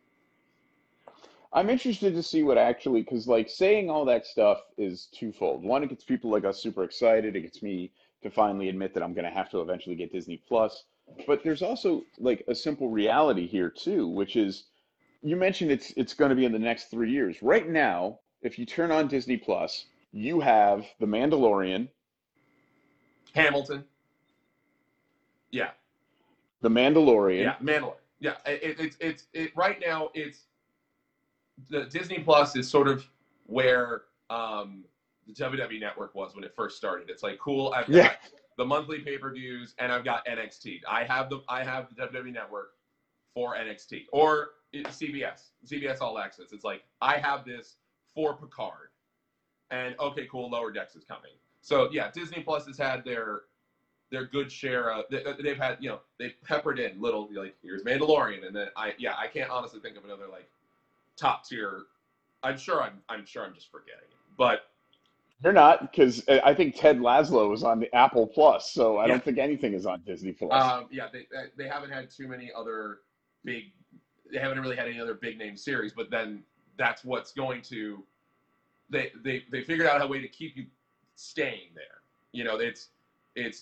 A: I'm interested to see what actually, because like saying all that stuff is twofold. One, it gets people like us super excited. It gets me to finally admit that I'm going to have to eventually get Disney Plus. But there's also like a simple reality here too, which is you mentioned it's it's going to be in the next three years. Right now, if you turn on Disney Plus, you have The Mandalorian,
B: Hamilton. Yeah.
A: The Mandalorian.
B: Yeah. Mandalorian. Yeah. It, it's, it's, it, right now it's, the Disney Plus is sort of where um, the W W E Network was when it first started. It's like, cool, I've got
A: Yeah.
B: the monthly pay-per-views and I've got N X T. I have the I have the W W E Network for N X T or C B S, C B S All Access. It's like I have this for Picard, and okay, cool, Lower Decks is coming. So yeah, Disney Plus has had their their good share of. They, they've had, you know, they've peppered in little, like, here's Mandalorian, and then I yeah I can't honestly think of another like top tier. I'm sure I'm I'm sure I'm just forgetting it, but
A: You're not, because I think Ted Laslo is on the Apple Plus, so I
B: yeah,
A: don't think anything is on Disney Plus.
B: um, yeah, they they haven't had too many other big. They haven't really had any other big name series, but then that's what's going to. They they they figured out a way to keep you staying there. You know, it's it's yeah.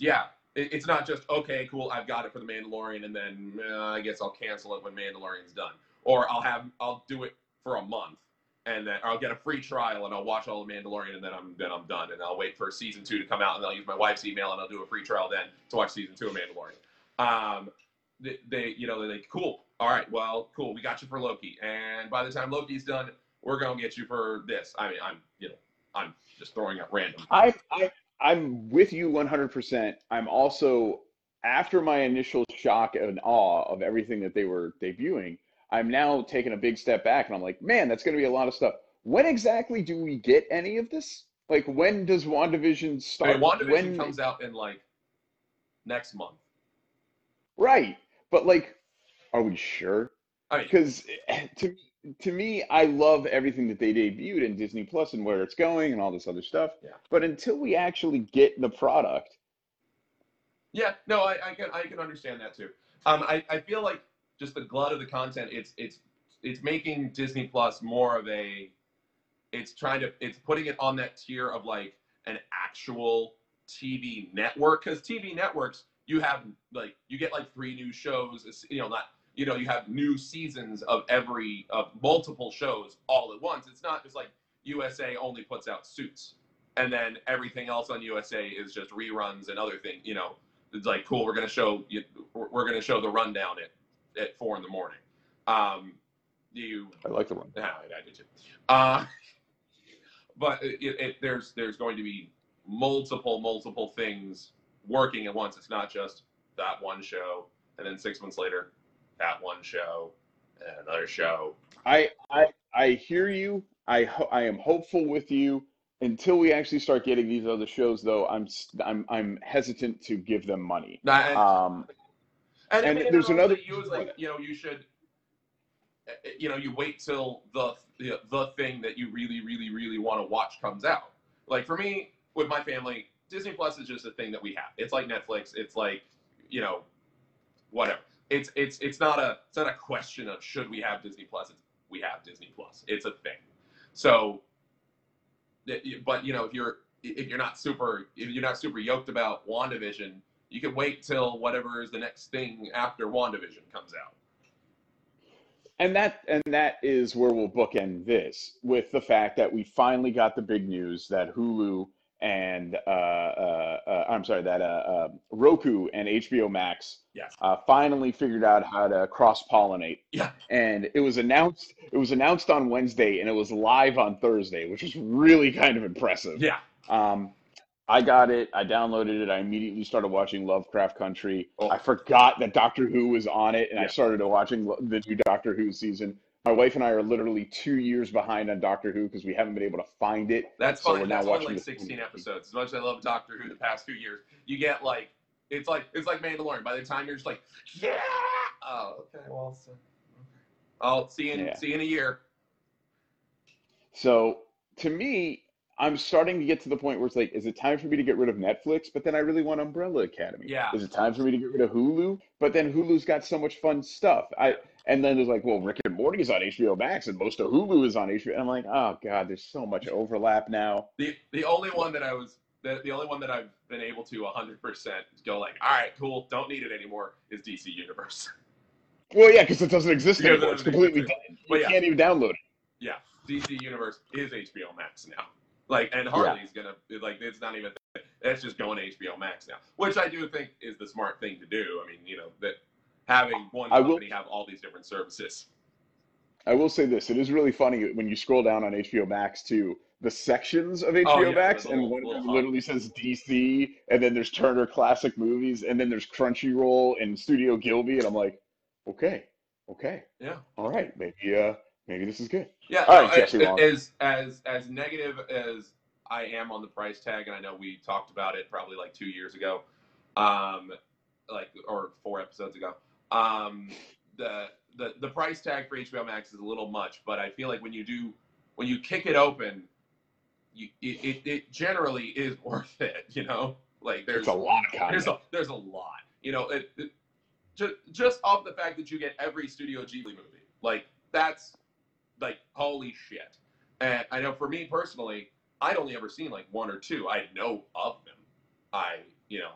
B: it, it's not just okay, cool, I've got it for the Mandalorian, and then uh, I guess I'll cancel it when Mandalorian's done, or I'll have I'll do it for a month, and then I'll get a free trial and I'll watch all the Mandalorian, and then I'm then I'm done, and I'll wait for season two to come out, and I'll use my wife's email and I'll do a free trial then to watch season two of Mandalorian. Um, they, they you know they're like, cool, all right, well, cool, we got you for Loki, and by the time Loki's done, we're gonna get you for this. I mean, I'm you know I'm just throwing out random.
A: I, I I'm with you one hundred percent. I'm also, after my initial shock and awe of everything that they were debuting, I'm now taking a big step back and I'm like, man, that's going to be a lot of stuff. When exactly do we get any of this? Like, when does WandaVision
B: I mean,
A: start?
B: WandaVision
A: When?
B: comes out in like next month.
A: Right. But like, are we sure?
B: I mean,
A: Because to to me, I love everything that they debuted in Disney Plus and where it's going and all this other stuff.
B: yeah,
A: But until we actually get the product,
B: yeah, no, I, I can I can understand that too. Um, I, I feel like just the glut of the content, it's it's it's making Disney Plus more of a, it's trying to it's putting it on that tier of like an actual T V network, because T V networks, you have like you get like three new shows, you know, not you know you have new seasons of every of multiple shows all at once. It's not just like U S A only puts out Suits, and then everything else on U S A is just reruns and other things. You know, it's like, cool, we're gonna show you, we're gonna show the rundown at at four in the morning. Um, you,
A: I like the one.
B: yeah, I, I did too. Uh, but it, it, there's there's going to be multiple multiple things working at once. It's not just that one show, and then six months later, that one show, and another show.
A: I I I hear you. I ho I am hopeful with you. Until we actually start getting these other shows, though, I'm s- I'm I'm hesitant to give them money.
B: Now, and
A: Um,
B: and,
A: and
B: and
A: there's
B: also
A: another.
B: you was like, you know, you should, you know, you wait till the the, the thing that you really really really want to watch comes out. Like for me, with my family, Disney Plus is just a thing that we have. It's like Netflix. It's like, you know, whatever. It's it's it's not a it's not a question of should we have Disney Plus. It's we have Disney Plus. It's a thing. So, but you know, if you're if you're not super if you're not super yoked about WandaVision, you can wait till whatever is the next thing after WandaVision comes out.
A: And that and that is where we'll bookend this with the fact that we finally got the big news that Hulu and uh, uh, uh, I'm sorry that uh, uh, Roku and H B O Max
B: Yeah.
A: uh, finally figured out how to cross-pollinate.
B: Yeah.
A: And it was announced it was announced on Wednesday and it was live on Thursday, which was really kind of impressive.
B: Yeah.
A: Um, I got it. I downloaded it. I immediately started watching Lovecraft Country.
B: Oh.
A: I forgot that Doctor Who was on it, and
B: Yeah.
A: I started watching lo- the new Doctor Who season. My wife and I are literally two years behind on Doctor Who because we haven't been able to find it.
B: That's
A: So
B: fine.
A: we're now
B: That's only
A: watching
B: like
A: the-
B: sixteen episodes. As much as I love Doctor Who the past few years, you get like it's like it's like Mandalorian. By the time you're just like, yeah, oh, okay, well, so, okay. I'll see you in
A: Yeah.
B: see you in a year.
A: So to me, I'm starting to get to the point where it's like, is it time for me to get rid of Netflix? But then I really want Umbrella Academy.
B: Yeah.
A: Is it time for me to get rid of Hulu? But then Hulu's got so much fun stuff. I and then there's like, well, Rick and Morty is on H B O Max, and most of Hulu is on H B O. And I'm like, oh God, there's so much overlap now.
B: The the only one that I was the, the only one that I've been able to one hundred percent go like, all right, cool, don't need it anymore is D C Universe.
A: Well, yeah, because it doesn't exist
B: Because it
A: anymore. It's
B: doesn't
A: completely
B: exist.
A: done. You
B: But yeah.
A: can't even download it.
B: Yeah, D C Universe is H B O Max now. Like, and Harley's gonna like it's not even that's just going to H B O Max now, which I do think is the smart thing to do. I mean, you know, that having one
A: I will-
B: company have all these different services.
A: I will say this: it is really funny when you scroll down on H B O Max to the sections of H B O
B: Oh, yeah,
A: Max,
B: the
A: and
B: little-
A: one of them
B: little
A: literally says D C, and then there's Turner Classic Movies, and then there's Crunchyroll and Studio Gilby, and I'm like, okay, okay,
B: Yeah.
A: all right, maybe uh, maybe this is good.
B: Yeah,
A: All
B: no,
A: right, Jesse
B: as,
A: Long.
B: as as as negative as I am on the price tag, and I know we talked about it probably like two years ago, um, like or four episodes ago. Um, the the the price tag for H B O Max is a little much, but I feel like when you do when you kick it open, you it it, it generally is worth it. You know, like there's
A: It's a lot of
B: there's
A: content.
B: a there's a lot. You know, it, it just just off the fact that you get every Studio Ghibli movie, like that's like holy shit. And I know for me personally, I'd only ever seen like one or two. I know of them. I you know,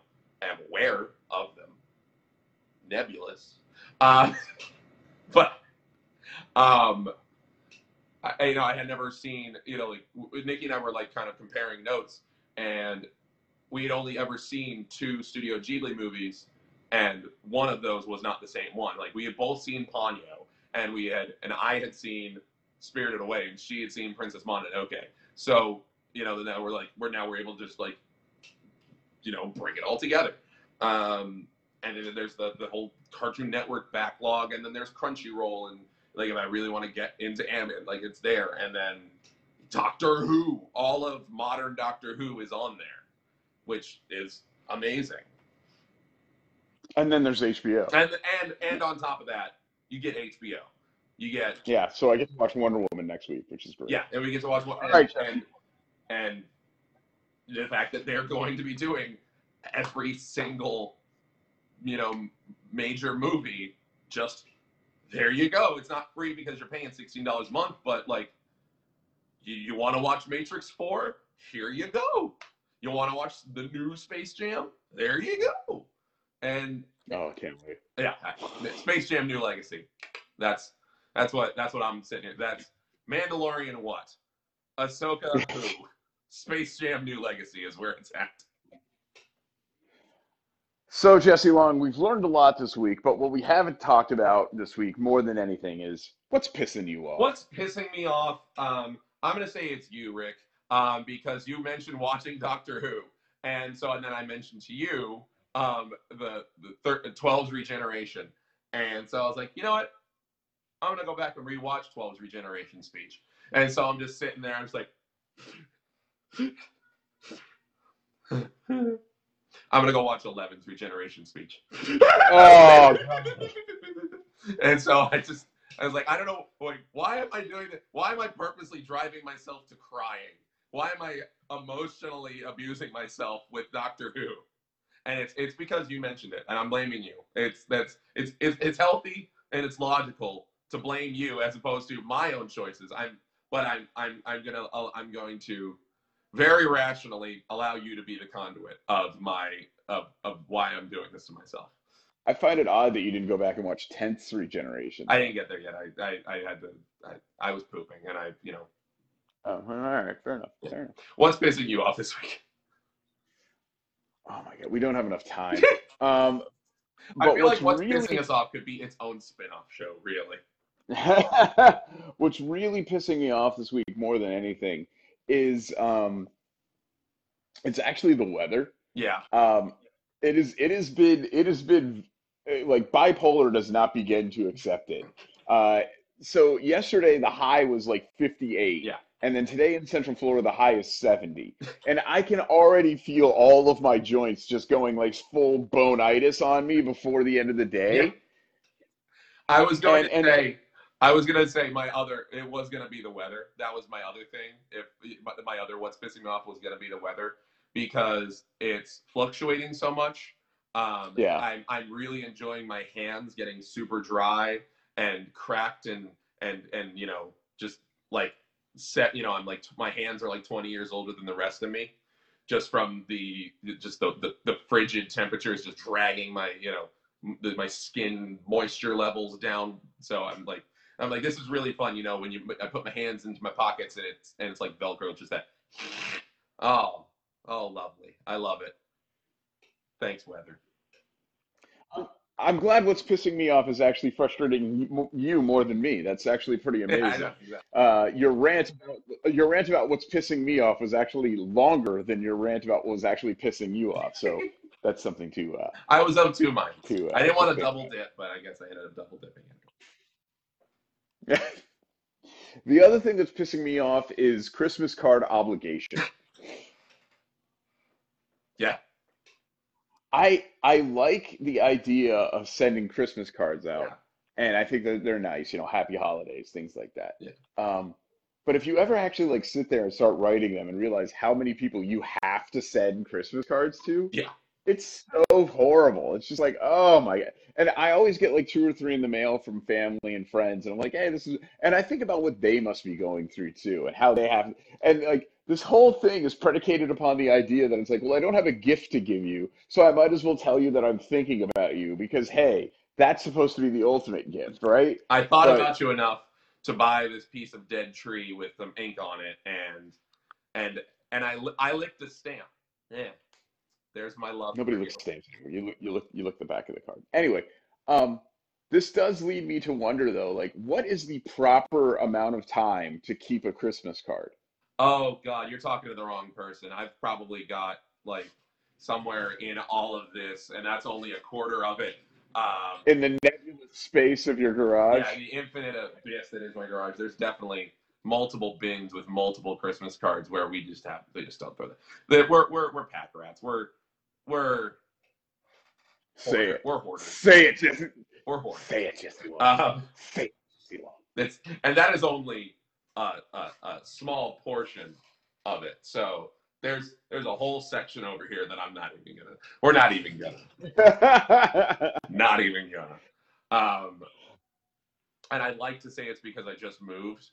B: am aware of them. Nebulous. Uh, but, um, I, you know, I had never seen, you know, like Nikki and I were like kind of comparing notes, and we had only ever seen two Studio Ghibli movies, and one of those was not the same one. Like we had both seen Ponyo, and we had, and I had seen Spirited Away, and she had seen Princess Mononoke. So, you know, now we're like, we're now we're able to just like, you know, bring it all together. Um, and then there's the the whole Cartoon Network backlog, and then there's Crunchyroll, and like if I really want to get into anime, like it's there. And then Doctor Who, all of modern Doctor Who is on there, which is amazing.
A: And then there's H B O.
B: And and and on top of that, you get H B O. You get
A: Yeah, so I get to watch Wonder Woman next week, which is great.
B: yeah, and we get to watch and,
A: right.
B: and and the fact that they're going to be doing every single, you know, major movie, just there you go. It's not free because you're paying sixteen dollars a month, but like you, you want to watch Matrix four? Here you go. You want to watch the new Space Jam? There you go. And
A: oh, I can't wait.
B: Yeah, Space Jam New Legacy. That's that's what that's what I'm sitting here. That's Mandalorian what? Ahsoka who? Space Jam New Legacy is where it's at.
A: So, Jesse Long, we've learned a lot this week, but what we haven't talked about this week more than anything is what's pissing you off?
B: What's pissing me off? Um, I'm going to say it's you, Rick, um, because you mentioned watching Doctor Who. And so and then I mentioned to you um, the, the thir- twelve's Regeneration. And so I was like, you know what? I'm going to go back and rewatch twelve's Regeneration speech. And so I'm just sitting there. I'm just like... I'm gonna go watch eleven's Regeneration speech.
A: Oh.
B: And so I just, I was like, I don't know, boy, why am I doing this? Why am I purposely driving myself to crying? Why am I emotionally abusing myself with Doctor Who? And it's it's because you mentioned it, and I'm blaming you. It's that's it's it's, it's healthy and it's logical to blame you as opposed to my own choices. I'm, but I'm I'm I'm gonna I'm going to. very rationally allow you to be the conduit of my of, of why I'm doing this to myself.
A: I find it odd that you didn't go back and watch tenth's Regeneration.
B: I didn't get there yet. I I, I had to. I, I was pooping, and I you know.
A: Oh, all right, fair enough.
B: Yeah.
A: Fair enough.
B: What's pissing you off this week?
A: Oh my god, we don't have enough time. um,
B: I feel like what's
A: really...
B: pissing us off could be its own spin-off show, really.
A: What's really pissing me off this week more than anything is um it's actually the weather.
B: Yeah.
A: Um it is it has been it has been like bipolar does not begin to accept it. Uh so yesterday the high was like fifty-eight.
B: Yeah.
A: And then today in Central Florida the high is seventy. And I can already feel all of my joints just going like full bonitis on me before the end of the day.
B: Yeah. I was going
A: and,
B: to
A: and,
B: say I was gonna say my other. It was gonna be the weather. That was my other thing. If my other what's pissing me off was gonna be the weather because it's fluctuating so much. Um,
A: yeah,
B: I'm I'm really enjoying my hands getting super dry and cracked and and and you know just like set. You know I'm like my hands are like twenty years older than the rest of me, just from the just the the, the frigid temperatures just dragging my you know the, my skin moisture levels down. So I'm like. I'm like, this is really fun, you know, when you I put my hands into my pockets and it's and it's like Velcro, just that. Oh, oh, lovely. I love it. Thanks, weather.
A: I'm glad what's pissing me off is actually frustrating you more than me. That's actually pretty amazing.
B: Yeah, I know, exactly.
A: Uh, your rant about, your rant about what's pissing me off was actually longer than your rant about what was actually pissing you off. So that's something to. Uh,
B: I was up two minds.
A: To, uh,
B: I didn't want to double dip, but I guess I ended up double dipping.
A: The other thing that's pissing me off is Christmas card obligation.
B: Yeah.
A: I I like the idea of sending Christmas cards out,
B: yeah.
A: and I think that they're nice, you know, happy holidays, things like that.
B: Yeah.
A: Um, but if you ever actually like sit there and start writing them and realize how many people you have to send Christmas cards to,
B: yeah,
A: It's so horrible. It's just like, oh my God. And I always get like two or three in the mail from family and friends, and I'm like, hey, this is, and I think about what they must be going through too, and how they have, and like this whole thing is predicated upon the idea that it's like, well, I don't have a gift to give you, so I might as well tell you that I'm thinking about you because, hey, that's supposed to be the ultimate gift, right?
B: I thought
A: But
B: about you enough to buy this piece of dead tree with some ink on it, and and and I I licked the stamp. Yeah, there's my love
A: nobody
B: for you.
A: looks stamps anymore. You look, you look, you look the back of the card. Anyway, um, this does lead me to wonder though, like, what is the proper amount of time to keep a Christmas card?
B: Oh God, you're talking to the wrong person. I've probably got like somewhere in all of this, and that's only a quarter of it. Um,
A: In the nebulous space of your garage?
B: yeah, the infinite abyss that is my garage. There's definitely multiple bins with multiple Christmas cards where we just have they just don't throw them. They- We're we're we're pack rats. We're we're
A: Say
B: hoarder.
A: it.
B: We're hoarders.
A: Say it, Jesse.
B: We're hoarders.
A: Say it, Jesse Long.
B: Um,
A: Say it, Jesse Long.
B: It's and that is only a, a, a small portion of it. So there's there's a whole section over here that I'm not even gonna. We're not even gonna. Not even gonna. Um, and I'd like to say it's because I just moved.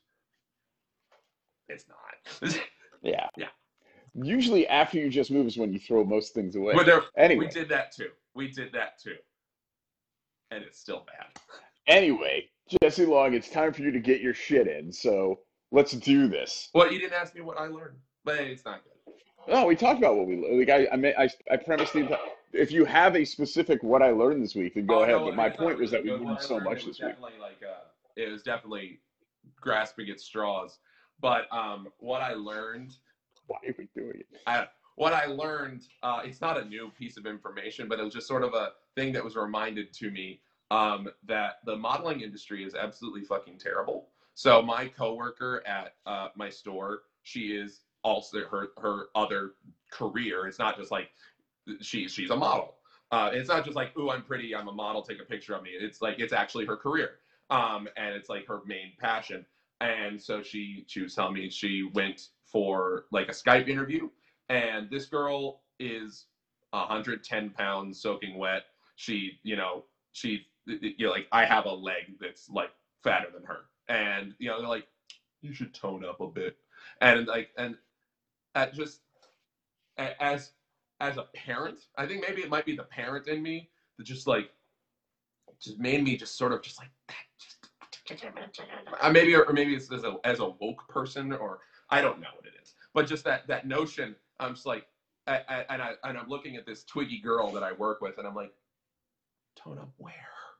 B: It's not.
A: Yeah.
B: Yeah.
A: Usually after you just move is when you throw most things away.
B: But there,
A: Anyway.
B: we did that too. We did that too. And it's still bad.
A: Anyway, Jesse Long, it's time for you to get your shit in. So let's do this.
B: Well, you didn't ask me what I learned, but it's not good.
A: No, we talked about what we like. I I mean, I, I premised the entire. If you have a specific what I learned this week, then go
B: Oh,
A: ahead.
B: no,
A: but my
B: it's not
A: point was
B: really
A: that we
B: good.
A: learned
B: What I
A: so
B: learned,
A: much
B: it was
A: this week.
B: definitely like uh, it was definitely grasping at straws. But um, what I learned,
A: Why are we doing it?
B: I, what I learned, uh, it's not a new piece of information, but it was just sort of a thing that was reminded to me um, that the modeling industry is absolutely fucking terrible. So my coworker at uh, my store, she is also her her other career. It's not just like she she's a model. Uh, it's not just like, ooh, I'm pretty, I'm a model, take a picture of me. It's like it's actually her career, um, and it's like her main passion. And so she she was telling me she went for like a Skype interview, and this girl is one hundred ten pounds soaking wet. She, you know, she, you know, like I have a leg that's like fatter than her, and you know, they're like, you should tone up a bit, and like, and at just as as a parent, I think maybe it might be the parent in me that just like just made me just sort of just like just uh, maybe or maybe it's as a as a woke person or I don't know what it is, but just that that notion. I'm just like, I, I, and I and I'm looking at this twiggy girl that I work with, and I'm like, tone up where?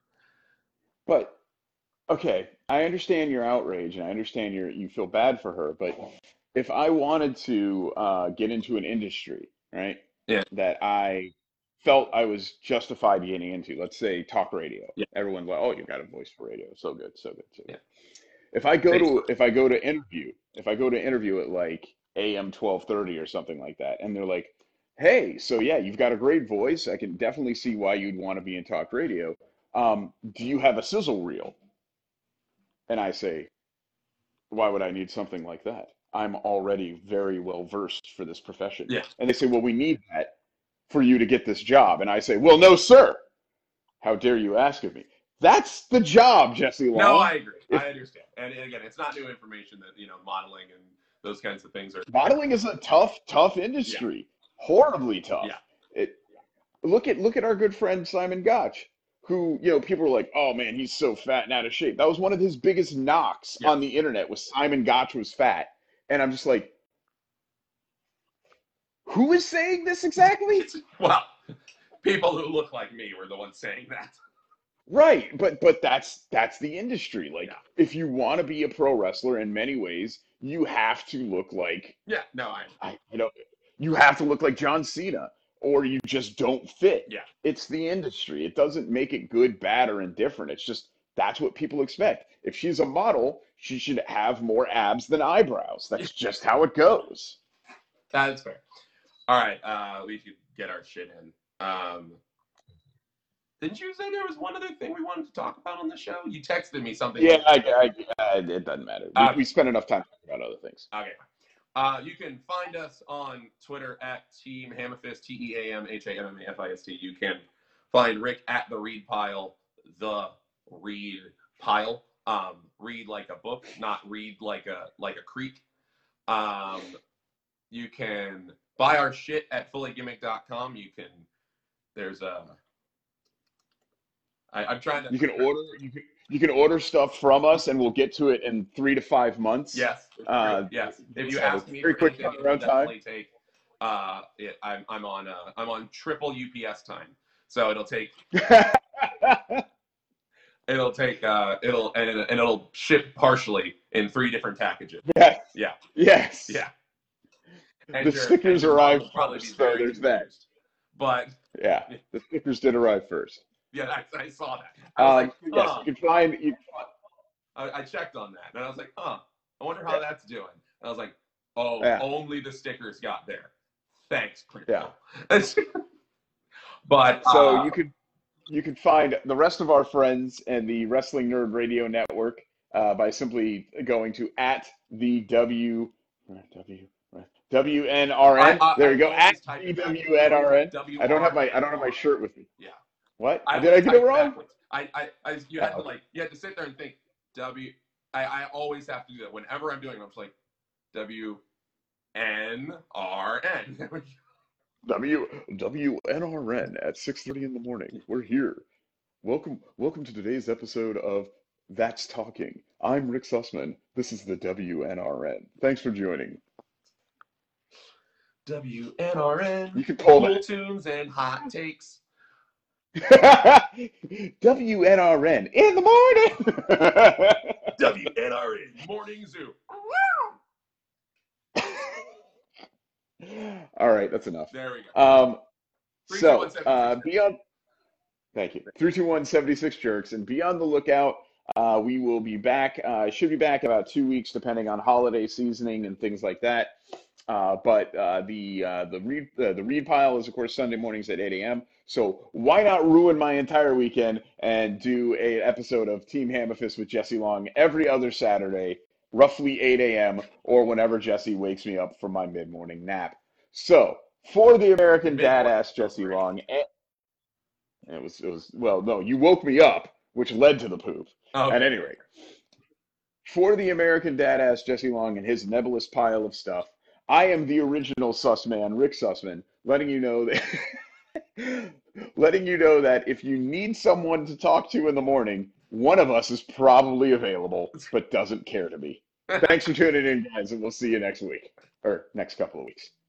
A: But okay, I understand your outrage, and I understand your you feel bad for her. But if I wanted to uh, get into an industry, right,
B: Yeah,
A: that I felt I was justified getting into, let's say talk radio.
B: yeah,
A: Everyone's like, "Oh, you got a voice for radio. So good, so good, so
B: yeah.
A: good." If I go to
B: Facebook.
A: if I go to interview, if I go to interview at like A M twelve thirty or something like that, and they're like, "Hey, so yeah, you've got a great voice. I can definitely see why you'd want to be in talk radio. Um, do you have a sizzle reel?" And I say, "Why would I need something like that? I'm already very well versed for this profession."
B: Yeah.
A: And they say, "Well, we need that for you to get this job." And I say, "Well, no, sir. How dare you ask of me?" That's the job, Jesse
B: No,
A: Long.
B: I agree.
A: If
B: I understand. And, and again, it's not new information that you know modeling and those kinds of things are.
A: modeling is a tough, tough
B: Yeah,
A: industry, horribly tough.
B: yeah,
A: It look at look at our good friend Simon Gotch, who you know people were like, "Oh man, he's so fat and out of shape." That was one of his biggest knocks
B: yeah.
A: on the internet was Simon Gotch was fat, and I'm just like, who is saying this exactly?
B: Well, people who look like me were the ones saying that.
A: Right, but but that's that's the industry. Like,
B: Yeah,
A: if you want to be a pro wrestler, in many ways, you have to look like
B: yeah. No, I.
A: I, you know, you have to look like John Cena, or you just don't fit.
B: Yeah,
A: It's the industry. It doesn't make it good, bad, or indifferent. It's just that's what people expect. If she's a model, she should have more abs than eyebrows. That's just how it goes.
B: that's fair. All right, uh, we should get our shit in. Um, didn't you say there was one other thing we wanted to talk about on the show? You texted me something.
A: Yeah,
B: Like,
A: I, I, I, it doesn't matter. We,
B: okay,
A: we spent enough time talking about other things.
B: okay. Uh, you can find us on Twitter at Team Hammerfist, T E A M H A M M A F I S T. You can find Rick at the Read Pile, the Read Pile. Um, read like a book, not read like a like a creek. Um, you can buy our shit at fully gimmick dot com. You can. There's a. I, I'm trying to.
A: You can order. You can. You can order stuff from us, and we'll get to it in three to five months.
B: Yes.
A: Uh,
B: yes. If you
A: so
B: ask me,
A: very
B: for
A: quick
B: anything,
A: turnaround
B: it'll definitely
A: time.
B: take. Uh, it, I'm I'm on uh, I'm on triple U P S time, so it'll take. it'll take. Uh, it'll and, and it'll ship partially in three different packages.
A: Yes.
B: Yeah.
A: Yes.
B: Yeah. And
A: the
B: your,
A: stickers
B: and
A: arrived
B: probably
A: first,
B: be
A: so
B: very
A: there's that.
B: But
A: yeah, the stickers did arrive first.
B: Yeah, I, I saw that. I was
A: um,
B: like,
A: yes,
B: huh.
A: you can find. You,
B: I, I checked on that, and I was like, huh. I wonder how that's doing. And I was like, oh,
A: yeah.
B: only the stickers got there. Thanks,
A: yeah.
B: But
A: so
B: uh,
A: you could you can find the rest of our friends and the Wrestling Nerd Radio Network uh, by simply going to at the W W W N R N.
B: I, I,
A: there you
B: I
A: go. At the W N R N. I don't have my I don't have my shirt with me.
B: Yeah.
A: What?
B: I
A: Did I get it wrong?
B: I, I, I, you
A: oh,
B: had to
A: okay.
B: like, you had to sit there and think W. I, I always have to do that whenever I'm doing it. I'm just like W N R N.
A: W W N R N at six thirty in the morning. We're here. Welcome, welcome to today's episode of That's Talking. I'm Rick Sussman. This is the W N R N. Thanks for joining.
B: W N R N.
A: You can pull
B: cool
A: that.
B: tunes and hot takes.
A: W N R N in the morning.
B: W N R N Morning Zoo.
A: All right, that's enough.
B: There we go.
A: Um,
B: three,
A: so
B: two, one,
A: uh, be on. Thank you. three two one, seven six jerks, and be on the lookout. Uh, we will be back. I uh, should be back about two weeks, depending on holiday seasoning and things like that. Uh, but uh, the uh, the read uh, the read pile is of course Sunday mornings at eight a m So why not ruin my entire weekend and do a episode of Team Hammerfist with Jesse Long every other Saturday, roughly eight a m or whenever Jesse wakes me up from my mid morning nap. So for the American Dadass Jesse Long, and it was it was well no you woke me up, which led to the poop.
B: Oh.
A: At any rate, for the American Dadass Jesse Long and his nebulous pile of stuff. I am the original Sussman, Rick Sussman, letting you know that letting you know that if you need someone to talk to in the morning, one of us is probably available, but doesn't care to be. Thanks for tuning in, guys, and we'll see you next week or next couple of weeks.